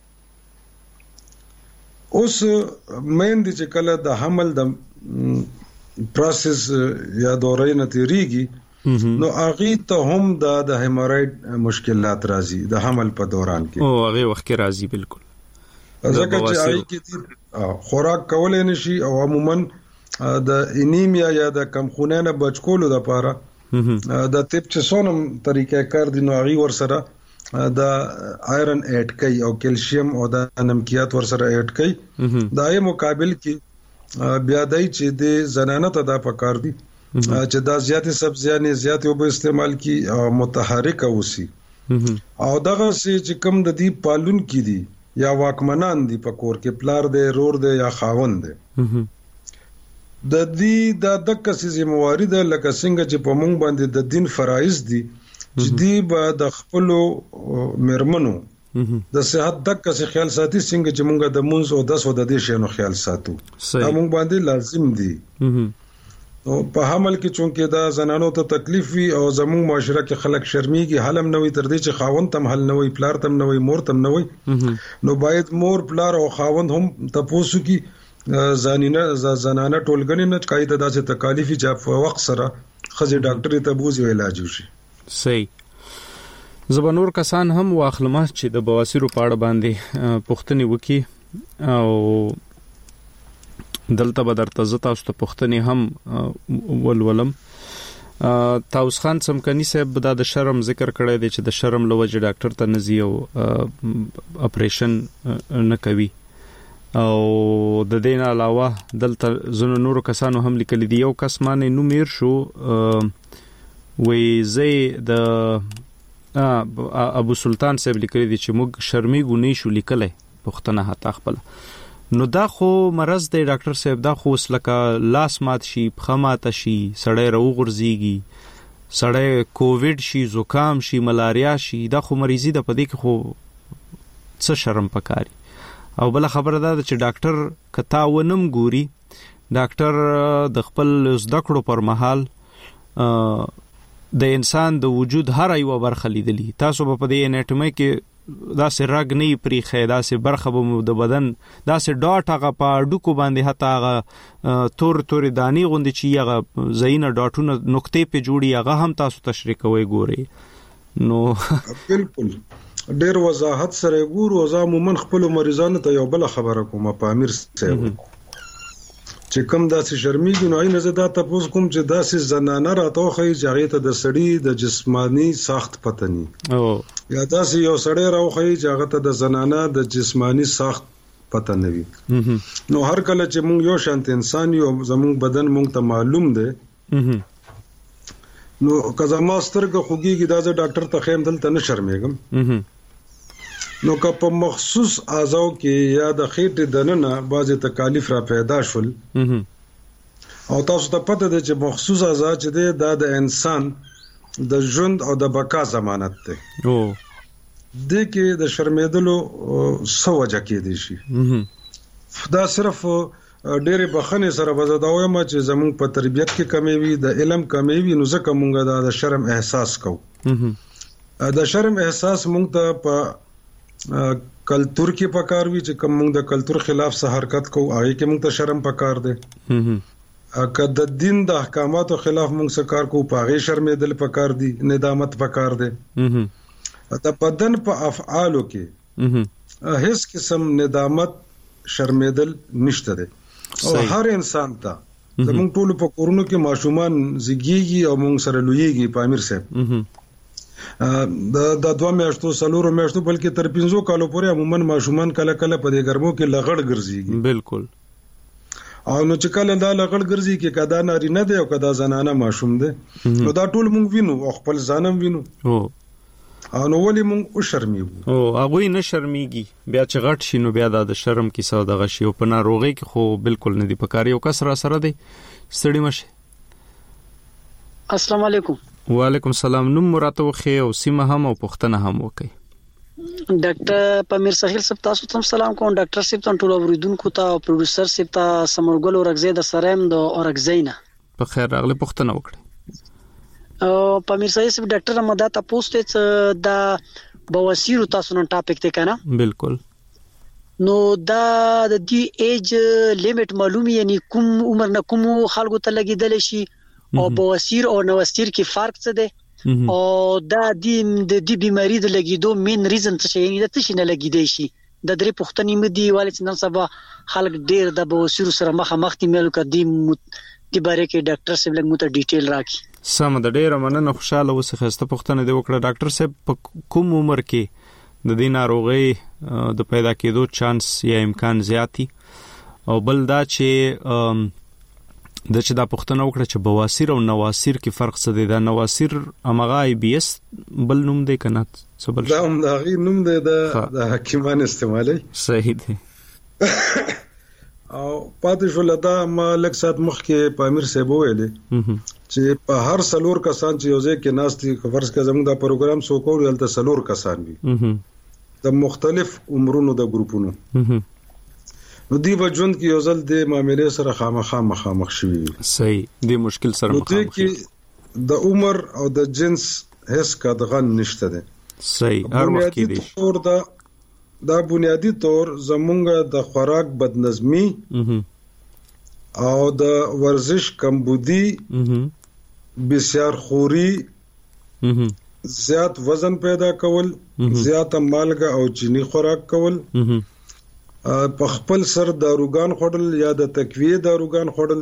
اوس مین دي چې کله د حمل د پروسس یا دورې نتیریږي نو هغه ته هم د هیموراید مشکلات راځي د حمل په دوران کې او هغه وخت کې راځي بالکل ځکه چې هغه کې خوراک کولای نشي او عموما د انیمیا یا د کم خونې نه بچ کولو لپاره د تیپ چې سونم طریقې کار دي نو هغه ور سره د آیرن اډ کوي او کیلشیم او د نمکیات ور سره اډ کوي دا یې مقابل کې بیا دای چې د زنانه ته دا پکار دي چې دا زیاتې سبزیانې زیاتې اوبه استعمال کی او متحرک اوسي او دغه سي چې کوم د دې پالون کی دي یا واکمنان دي په کور کې پلار دی رور دی یا خاوند دی د دې د دغه سي ذمہواری ده لکه څنګه چې په مونږ باندې د دین فرایض دي چې دی به د خپل مرمنو د صحت دغه سي خیال ساتي څنګه چې مونږ د مونږ او د سو د دې شنو خیال ساتو دا مونږ باندې لازم دي او په حمل کې چونکه دا زنانو ته تکلیف وي او زموږ معاشره کې خلک شرمېږي حلم نه وي تر دې چې خاوند تم حل نه وي پلار تم نه وي مور تم نه وي نو باید مور پلار او خاوند هم تاسو کې زنانه زنانه ټولګنې نه قاعده داسې تکالیف چې په وخت سره خزي ډاکټر ته بوزي علاج وشي صحیح زبنور کسان هم واخلمه چې د بواسیر په اړه باندې پوښتنه وکي او دلته به درته زه تاسو ته پوښتنې هم ولولم تاوس خان سمکنی صاحب دا د شرم ذکر کړی دی چې د شرم لوجه ډاکټر ته نزي او اپریشن نه کوي او د دې نه علاوه دلته زنو نورو کسانو هم لیکلي دی یو کس باندې نو میر شو وې زې د ابو سلطان صاحب لیکلي دی چې موږ شرمې ګونې شو لیکلې پښتنه هتا خپل نو دا خو مرز دی ډاکټر صاحب دا خو وسلکه لاس مات شي خمات شي سړی رو غورځيږي سړی کووډ شي زکام شي ملاریا شي دا خو مریضي د پدې کې خو څه شرم پکاري او بل خبره ده چې ډاکټر کتا ونم ګوري ډاکټر د خپل زده کړو پر مهال د انسان د وجود هر یو برخه لیدلی. تاسو په دې انټومي کې دا سه رګ نه پریخه، دا سه برخه به د بدن دا سه ډاټ هغه په ډوکو باندې حتی هغه تور تور دانی غوندي چې هغه زینه ډاټونه نقطې په جوړي هغه هم تاسو تشریح کوي ګوري. نو بالکل ډېر وضاحت سره ګورو. زه عموما خپل مریضانو ته یو بل خبره کوم په امیر صاحب چې کوم داسې شرمېږي نو عین زه دا تاسو کوم چې داسې زنانه راټوخی چې هغه ته د سړی د جسمانی ساخت پته ني او یا داسې یو سړی راوخی چې هغه ته د زنانه د جسمانی ساخت پته نه وي. نو هر کله چې مونږ یو شانت انسان یو زموږ بدن مونږ ته معلوم دی نو کزه ماستر کو خوږیږي دا زه ډاکټر ته خیم دلته نه شرمېږم. نو که په مخصوص اعضاء کې یا د خېټې دننه بعضې تکالیف را پیدا شول او تاسو ته پته ده چې مخصوص اعضاء چې دی دا د انسان د ژوند او د بقا ضمانت دی. او دې کې د شرمېدلو څه وجه کېدی شي؟ دا صرف ډېرې بخښنې سره به زه دا وایم چې زموږ په تربیت کې کمی وي، د علم کمی وي، نو ځکه مونږ دا د شرم احساس کوو. د شرم احساس مونږ ته په کلتور کې پکار وی چې کوم موږ د کلتور خلاف څه حرکت کوو هغه کې موږ ته شرم پکار دی. که د دین د احکاماتو خلاف موږ څه کار کوو په هغه شرمېدل پکار دی، ندامت پکار دی. د بدن په افعالو کې هیڅ قسم ندامت شرمېدل نشته دی او هر انسان ته زموږ ټول په کورونو کې ماشومان زیږیږي او موږ سره لویږي په امیر صاحب د د دوه میاشتو سلورو میاشتو بلکې تر پنځو کالو پورې عموما ماشومان کله کله په دې ګرمو کې لغړ ګرځيږي. بالکل. او نو چې کله دا لغړ ګرځي کې کدا ناری نه دی او کدا زنانه ماشوم دی نو دا ټول مونږ وینو او خپل ځانم وینو. او او نو ولې مونږ او شرمېږو او هغه نه شرمېږي بیا چې غټ شي نو بیا د شرم کې ساده غشي او په ناروغي کې خو بالکل نه دی پکاري او کسر سره دی ستړي مشه. السلام علیکم. وعلیکم السلام. نوم مراته وخی او سیمه هم او پښتنه هم وکي. ډاکټر پامیر ساحل صاحب تاسو ته سلام کوم. ډاکټر صاحب ته ټول اوریدونکو ته او پروډوسر صاحب ته سمرګل اورګزی د سرهم د اورګزینا په خیر راغلی پښتنه وکړي. او پامیر ساحل صاحب ډاکټر مدا تاسو ته د بواسیر تاسو نن ټاپک ته کنه. بالکل. نو دا د دې ایج لیمټ معلومي یعنی کوم عمر نه کوم خلکو ته لګیدل شي او بواسیر او نواسیر کې فرق څه دی او دا د دې بیماری د لګیدو مین ریزن څه شي نه څه نه لګیدي شي د درې پښتني مدي والي چې نن سبا خلک ډیر د بواسیر سره مخه مخ دي مل قدیم د باره کې ډاکټر صاحب لږ مت ډیټیل راکړي. سم د ډیر مننه خوشاله اوسه خسته پښتنه دی وکړه. ډاکټر صاحب په کوم عمر کې د دې ناروغي د پیدا کېدو چانس یا امکان زیاتی او بل دا چې د چې دا پښتنه وکړه چې بواسیر او نواسیر کې فرق څه دی؟ دا نواسیر امغه ای بی اس بل نوم دی کنه څه بل دا هم دا غي نوم دی د حکیمان استعمالي. صحیح دی. او پاتې شو لدا ما لک سات مخ کې پامیر صاحب ویلې چې په هر سلور کسان چې یوځای کې ناستي فرض کې زموږ دا پروګرام سو کوو یلته سلور کسان وي د مختلف عمرونو د ګروپونو نو دی وجوند کې یو ځل د معاملې سره خامخا مخامخ شوي. صحیح. دی مشکل سره مخامخ کې د عمر او د جنس هیڅ قدغن نشته ده. صحیح. هر وخت کې دی تور دا دا بنیادی طور زمونږ د خوراک بدنظمی او د ورزش کمبودی بسیار خوري زیات وزن پیدا کول زیات مالګه او چینی خوراک کول په خپل سر داروګان خوړل یا د تقویه داروګان خوړل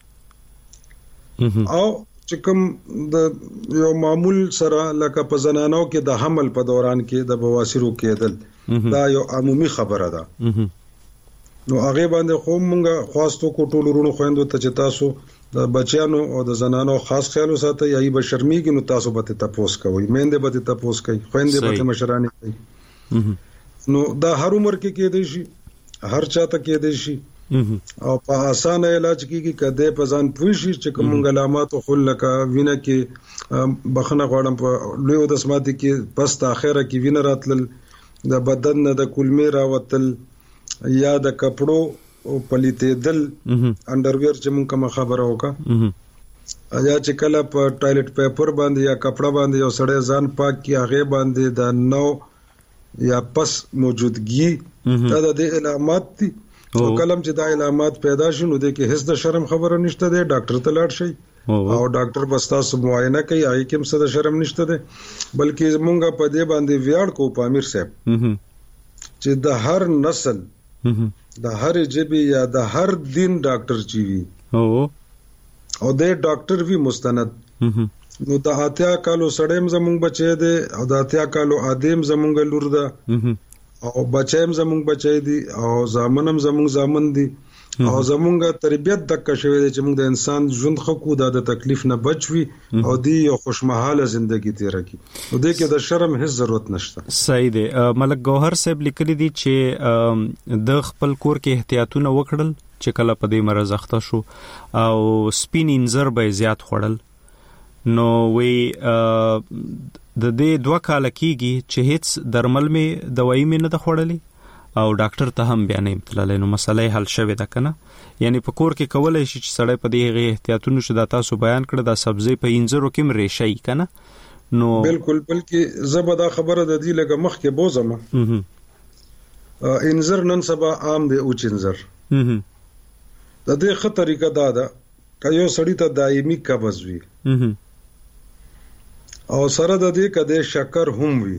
او چې کوم د یو معمول سره لکه په زنانو کې د حمل په دوران کې د بواسیرو کېدل دا یو عمومي خبره ده. نو هغه باندې خو مونږه خواستو کو ټول ورونو خويندو ته چې تاسو د بچیانو او د زنانو خاص خیال وساتئ یا به شرمېږي نو تاسو به تاسو کوئ مېنده به تاسو کوئ خويندې به مشرانه کوي. نو دا هر عمر کې کېدای شي هر چاته کېدای شي او په اسانه علاج کیږي کده په ځان پوي شي چې کوم علامات خو لکه وینه کې بخنه غوړم په لوی د سماتي کې پس د اخره کې وینه راتل د بدن نه د کلمې راوتل یا د کپړو او پلیتېدل انډرویر چې مونږ کوم خبره وکړه یا چې کله په ټایلټ پیپر باندې یا کپڑا باندې یو سړی ځان پاک کی هغه باندې د نو یا پس موجودګي دا د علامات دي او کلم چې دا علامات پیدا شونه دي کې هیڅ د شرم خبره نشته ده ډاکټر ته لاړ شي او ډاکټر بس تاسو معاینه کوي هغه کې څه د شرم نشته ده بلکې مونږه په دې باندې ویاړ کو پامیر صاحب چې د هر نسل د هر جبي یا د هر دین ډاکټر چی وي او او د ډاکټر وی مستند نو د اتیا کالو سړیم زمونږ بچی دی او د اتیا کالو ادم زمونږ لور ده او بچیم زمونږ بچی دی او زامنم زمونږ زامن دی او زمونږ تربيت د کښوي دی چې موږ د انسان ژوند خو کو د تکلیف نه بچوي او دی یو خوشمحاله ژوندۍ تیر کی نو د کې د شرم هیڅ ضرورت نشته صحیح دی ملک گوهر صاحب لیکلي دي چې د خپل کور کې احتیاطونه وکړل چې کله په دې مرز اخته شو او سپین انځر به زیات خوړل نو وی د دې دوه کال کېږي چې هیڅ درمل می دوايي می نه خوړلې او ډاکټر ته هم بیان امتلل نو مسله حل شوه ده کنه یعنی په کور کې کولای شي چې سړی په دې احتیاطونو شدا تاسو بیان کړ دا سبزی په انځرو کې مرشي کنه نو بالکل بلکې زبدا خبره د دې لګه مخ کې بوزمه انځر نن سبا عام دی او چنځر د دې خطر طریقه دا ده کایو سړی ته دایمي قبض وي او سره د دې کده شکر هم وي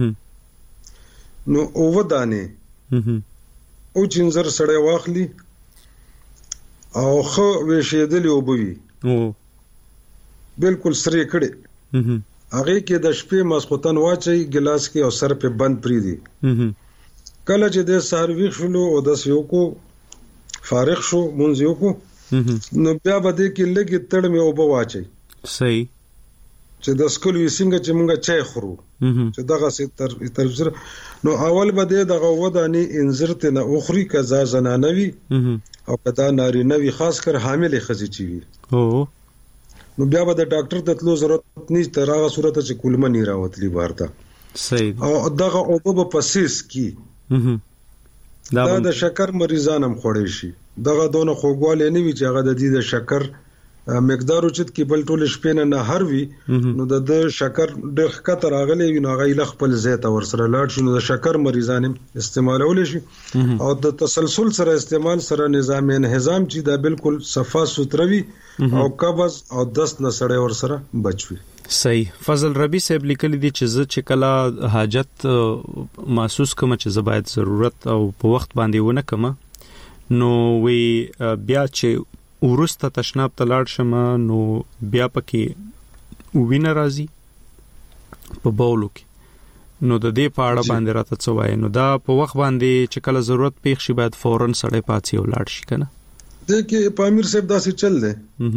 نو او ودانه او چنځر سړی واخلي او خو وشیدلی وبوي بالکل سری کړي هغه کې د شپې مسخوتن واچي ګلاس کې او سر په بند پری دي کله چې د سهار ویښ شلو او د سیو کو فارغ شو مونږ یو کو نو بیا به دې کې لګي تړ مې او بواچي صحیح چې د سکول وی څنګه چې مونږه چای خورو چې دغه سي تر تر نو اول به دغه وداني انزرت نه اخري کزا زنانوي او کدا ناري نوي خاص کر حامل خزي چی وي او نو بیا به د ډاکټر ته تلو ضرورت نشته راغه صورت چې کولمه نه راوتلی بارته صحیح او دغه او په پسیس کی دا د شکر مریضانم خوړې شي دغه دونه خوګواله نه وی چې هغه د دې د شکر مقدار اوچت کې بل ټول شپې نه هر وی نو د شکر د خطر راغلي وي نو غي خپل زیت اور سره لاړ شي نو د شکر مریضانم استعمالول شي او د تسلسل سره استعمال سره نظام انهضام چې دا بالکل صفا سوتروي او قبض او دست نه سره اور سره بچوي صحیح فضل ربی صاحب لیکل دي چې زه چې کله حاجت محسوس کوم چې زه باید ضرورت او په وخت باندې ونه کوم نو وی بیا چې ورسته تشناب ته لاړ شم نو بیا پکې وینه راځي په بولو کې نو د دې په اړه باندې راته څه وایي نو دا په وخت باندې چې کله ضرورت پیښ شي باید فورن سړی پاتې ولاړ شي کنه د کې پامیر صاحب داسې چل دی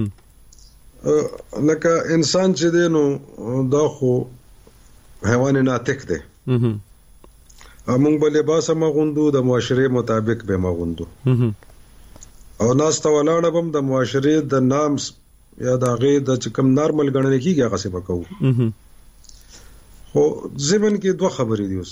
لکه انسان چې دی نو دا خو حیوان ناطق دی موږ به لباس مغوندو د معاشره مطابق به مغوندو او ناس ته ولاړه بم د معاشره د نام یا د غي د چکم نارمل غنل کیږي هغه څه وکاو خو زمن کې دوه خبرې دي اوس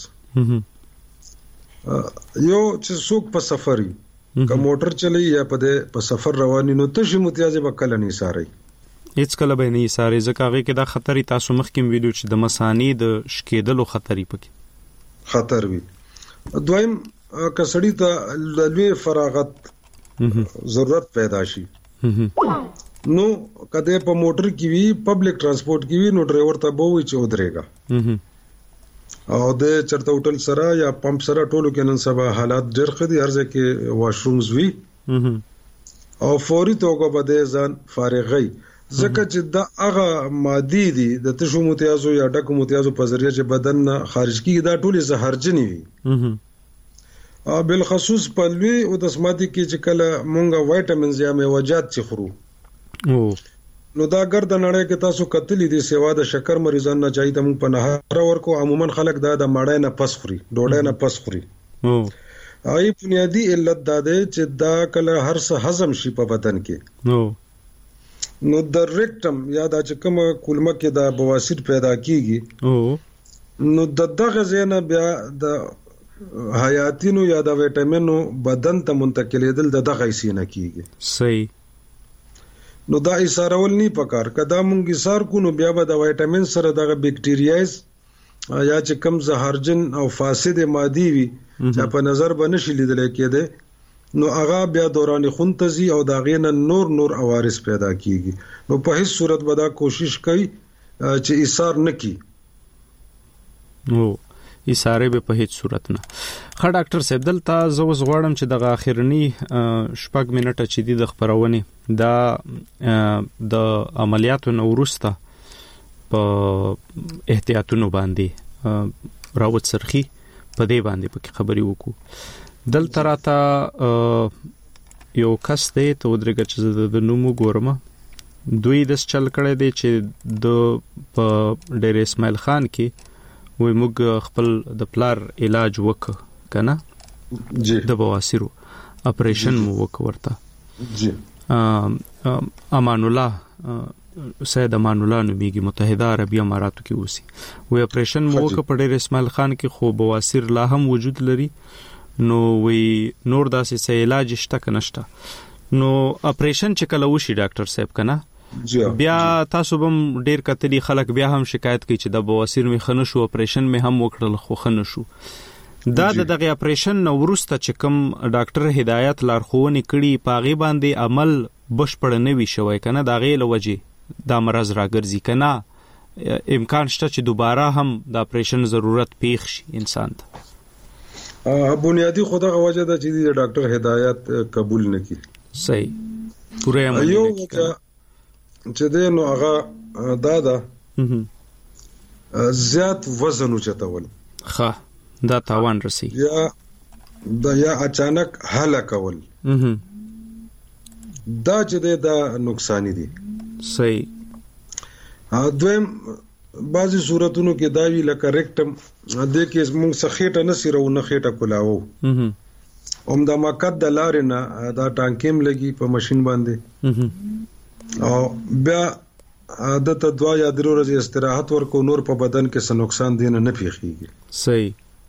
یو چې څوک په سفري که موټر چلی یا په سفر رواني نو ته شي متیازه وکړه نه ساري هیڅ کله به نه ساري ځکه هغه کې دا خطرې تاسو مخکې ویډیو چې د مسانی د شکېدلو خطرې پکې خطر وي دویم کسړی ته لوی فراغت ضرورت پیدا شي نو کده په موټر کې وی پبلک ترانسپورت کې وی نو ډرایور ته به وي چې ودرېګا او د چرته هوټل سره یا پمپ سره ټولو کې نن سبا حالات ډېر خدي هرځه کې واشرومز وی او فوري توګه به د ځان فارغي ځکه چې دا هغه مادي دي د تشو متیازو یا ډکو متیازو په ذریعہ چې بدن خارج کیږي دا ټولې زهرجنې وي ا بل خصوص په لوی او د سمادي کې چې کله مونږه وایټامینز یا میوجات چې خورو نو دا ګرد نړۍ کې تاسو کتلې دي سیوا د شکر مریضان نه چای ته مونږ په نهار ورکو عموما خلک دا د ماړای نه پس خوري ډوډۍ نه پس خوري ای بنیادی علت دا ده چې دا کله هر څه هضم شي په بدن کې نو د ریکټم یا د چکم کولمه کې د بواسیر پیدا کیږي نو د دغه زینه بیا د حیاتینو یا د وټامینو بدن ته منتقلیدل د دغه سینه کیږي. صحیح. نو دا ایثارول نه پکار کدا مونږ ایثار کو نو بیا به د وټامین سره دغه بیکټیریایز یا چې کم زهرجن او فاسد مادي وي چې په نظر باندې شي لیدل کېده نو هغه بیا دوران خون تزي او دا غینه نور نور عوارض پیدا کیږي. نو په هیڅ صورت به دا کوشش کوي چې ایثار نکي. نو ایثار به په هیڅ صورت نه. خا ډاکټر صاحب دلته زه اوس غواړم چې دغه اخرنی شپږ منټه چې د خبرونه دا د عملیاتو نو وروسته په احتیاطونو باندې راوت سرخي په دې باندې په خبري وکړو. دلته راته یو کس دی ته ودرېږه چې د نومو ګورم دوی د چل کړي دی چې د په ډېر اسماعیل خان کې وې موږ خپل د پلار علاج وکړ کنه جی د بواسیرو اپریشن مو وکړ جی امان الله سید امان الله نومیږي متحده عربی اماراتو کې اوسي وې اپریشن مو وکړ په ډېر اسماعیل خان کې خو بواسیر لا هم وجود لري نو وی نور داسې سه علاج شته کنهشته نو اپریشن چې کله وشي ډاکټر صاحب کنه بیا تاسو بم ډیر کتلی خلک بیا هم شکایت کوي چې د بواسیر می خنه شو اپریشن می هم وکړل خو خنه شو دا دغه اپریشن نو ورسته چې کوم ډاکټر هدایت لارښوونه کړي پاغي باندې عمل بشپړ نه وی شوی کنه دا غي لوجه دا مرز راګرځي کنه امکان شته چې دوباره هم د اپریشن ضرورت پیښ شي انسان ته. بنیادی خدا غوجه ده چې ډاکټر هدایت قبول نکړي. صحیح پوره عمل یو چې د نو هغه دادا زیات وزن اوچتول ښه دا تاوان رسی یا دا یا اچانک هلاکول دا چې دا نقصان دي. صحیح. دویم بعضی صورتونو کې دا وی لکه ریکټم د کې موږ سخېټه نسیرو نه خېټه کولاو اوم دا مقد د لارې نه دا ټانکیم لګي په ماشين باندې او بیا عادت دوا یا درو ورځې استراحت ورکو نور په بدن کې څه نقصان دینه نه پیخيږي. صحیح.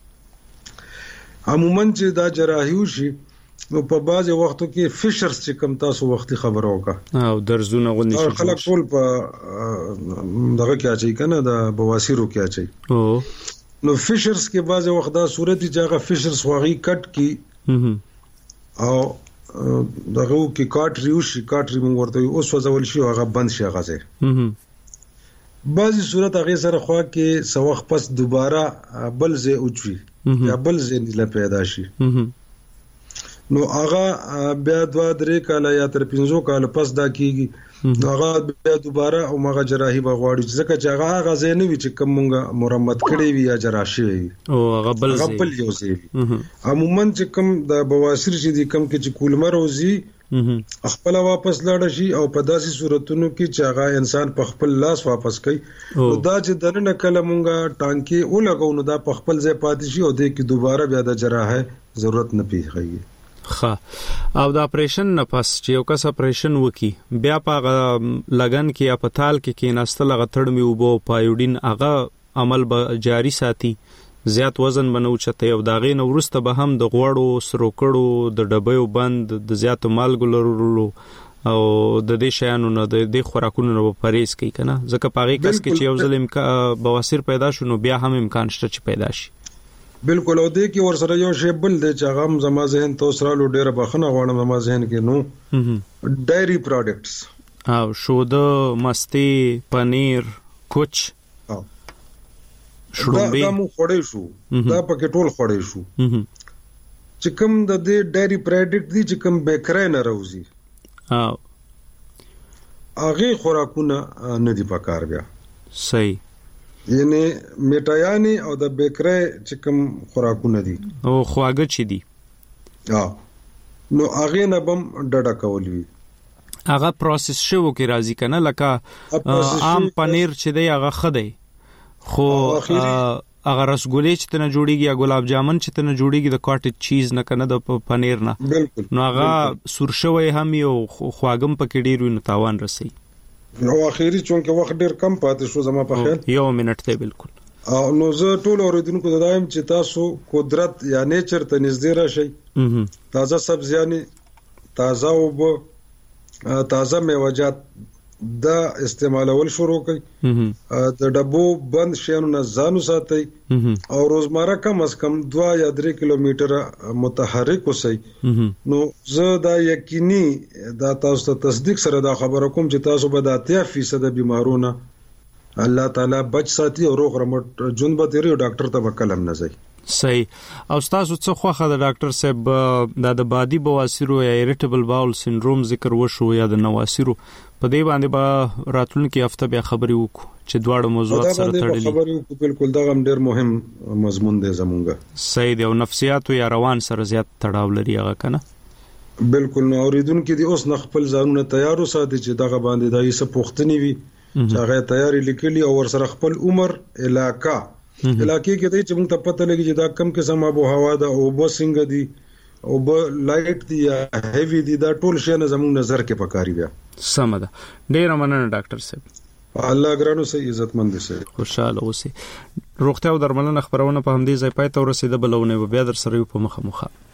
عموما چې دا جراحي وشي نو په بعض وختو کې فشرز چې کم تاسو وختي خبر اوکا او درزونه غونډي شي خلک ټول په دغه کې اچي کنه د بواسیرو کې اچي او نو فشرز کې بعض وخت دا صورت چې هغه فشرز واغی کټ کی او دغه کې کاټری وشي کاټری موږ ورته اوس وځول شي هغه بند شي غازه بعضی صورت هغه سره خوا کې سوخ پس دوباره بل زه اوچوي یا بل زه نه پیدا شي نو هغه بیا دوا درې کاله یا تر پنځو کاله پس دا کیږي نو هغه بیا دوباره او مغه جراحي بغواړي ځکه چې هغه هغه زینو وی چې کومه مرمت کړي وي یا جراحي وي او هغه بل بل یو زی عموما چې کوم د بواسیر چې دي کوم کې چې کولمر اوزي خپل واپس لاړ شي او په داسې صورتونو کې چې هغه انسان په خپل لاس واپس کوي نو دا چې دنه کله مونږه ټانکي ولګو نو دا په خپل ځای پاتې شي او د کې دوباره بیا د جراحي ضرورت نه پیږي. ښه او د اپریشن نه پس چې یو کس اپریشن وکي بیا په لګن کې یا پتال کې کې نستل غتړ می وبو پایوډین هغه عمل به جاری ساتي زیات وزن بنو چته او داغې نو ورسته به هم د غوړو سروکړو د ډبېو بند د زیات مالګو لرلو او د دې شیانو نه د دې خوراکونو نه پرهیز کوي کنه ځکه پاغي کس کې چې یو ظلم بواسیر پیدا شونه بیا هم امکان شته چې پیدا شي. بالکل او دې کې ور سره یو شی بل دی چې هغه زما ذهن تو سره لو ډیره بخنه غواړم زما ذهن کې نو ډایری پروډکټس او شوده مستی پنیر کوچ شړومبې دا مو خوري شو دا پکې ټول خوري شو چې کوم د دې ډایری پروډکټ دي چې کوم بیکری نه راوځي او هغه خوراکونه نه دی پکار بیا. صحیح. یعنی میټایانی او د بیکری چې کوم خوراکونه دي او خواږه چي دي ها نو هغه نه بم ډډه کول وی هغه پروسس شو کې راځي کنه لکه عام پنیر چې دی هغه خدای خو هغه رسګولې چې تنه جوړیږي یا ګلاب جامن چې تنه جوړیږي د کاټج چیز نه کنه د پنیر نه نو هغه سورشوي هم یو خواږم پکې ډیرو نه تاوان رسي. نو اخیری چونکه وخت ډیر کم پاتې شو زما په خیال یو منټ ته بالکل او نو زه ټول اوریدونکو ته وایم چې تاسو قدرت یا نیچر ته نږدې راشئ، تازه سبزیانې، تازه اوبه، تازه میوه‌جات دا استعمالول شروع کړئ، د ډبو بند شیانو نه ځان وساتئ او روزمره کم از کم دوه یا درې کیلومتره متحرک اوسئ. نو زه دا یقیني دا تاسو ته تصدیق سره دا خبره کوم چې تاسو به د اتیا فیصد بیمارونه الله تعالی بچ ساتي او روغ رمټ ژوند به تیری او ډاکټر ته به کلم نه ځي. صحیح. او تاسو څه خوخه د ډاکټر صاحب د بادي بواسیرو یا ایریټیبل باول سندروم ذکر وشو یا د نواسیرو په دې باندې به راتلونکي هفته بیا خبرې وکړو چې دواړه موضوعات سره تړلي خبرې وکړو. بالکل دا هم ډېر مهم مضمون دی زمونږه. صحیح دی. او نفسیات او یا روان سره زیات تړاو لري هغه کنه. بالکل. نو اوریدونکو دي اوس خپل ځانونه تیار وساتي چې دغه باندې دایي څه پوښتنې وي چې هغه تیاری لیکلي او ور سره خپل عمر، علاقہ علاقې کې د چې موږ ته پته لګي چې دا کم قسم آب او هوا ده او به څنګه دي او به لایټ دي یا هیوی دي، دا ټول شی نه زموږ نظر کې پکاري بیا. سم ده. ډیر مننه ډاکټر صاحب. الله ګرانو سي عزتمند سي. خوشاله اوسئ. روغتیا او درملنه خبرونه په همدې ځای پای ته ورسېده. بلونه بیا در سره په مخه مخه.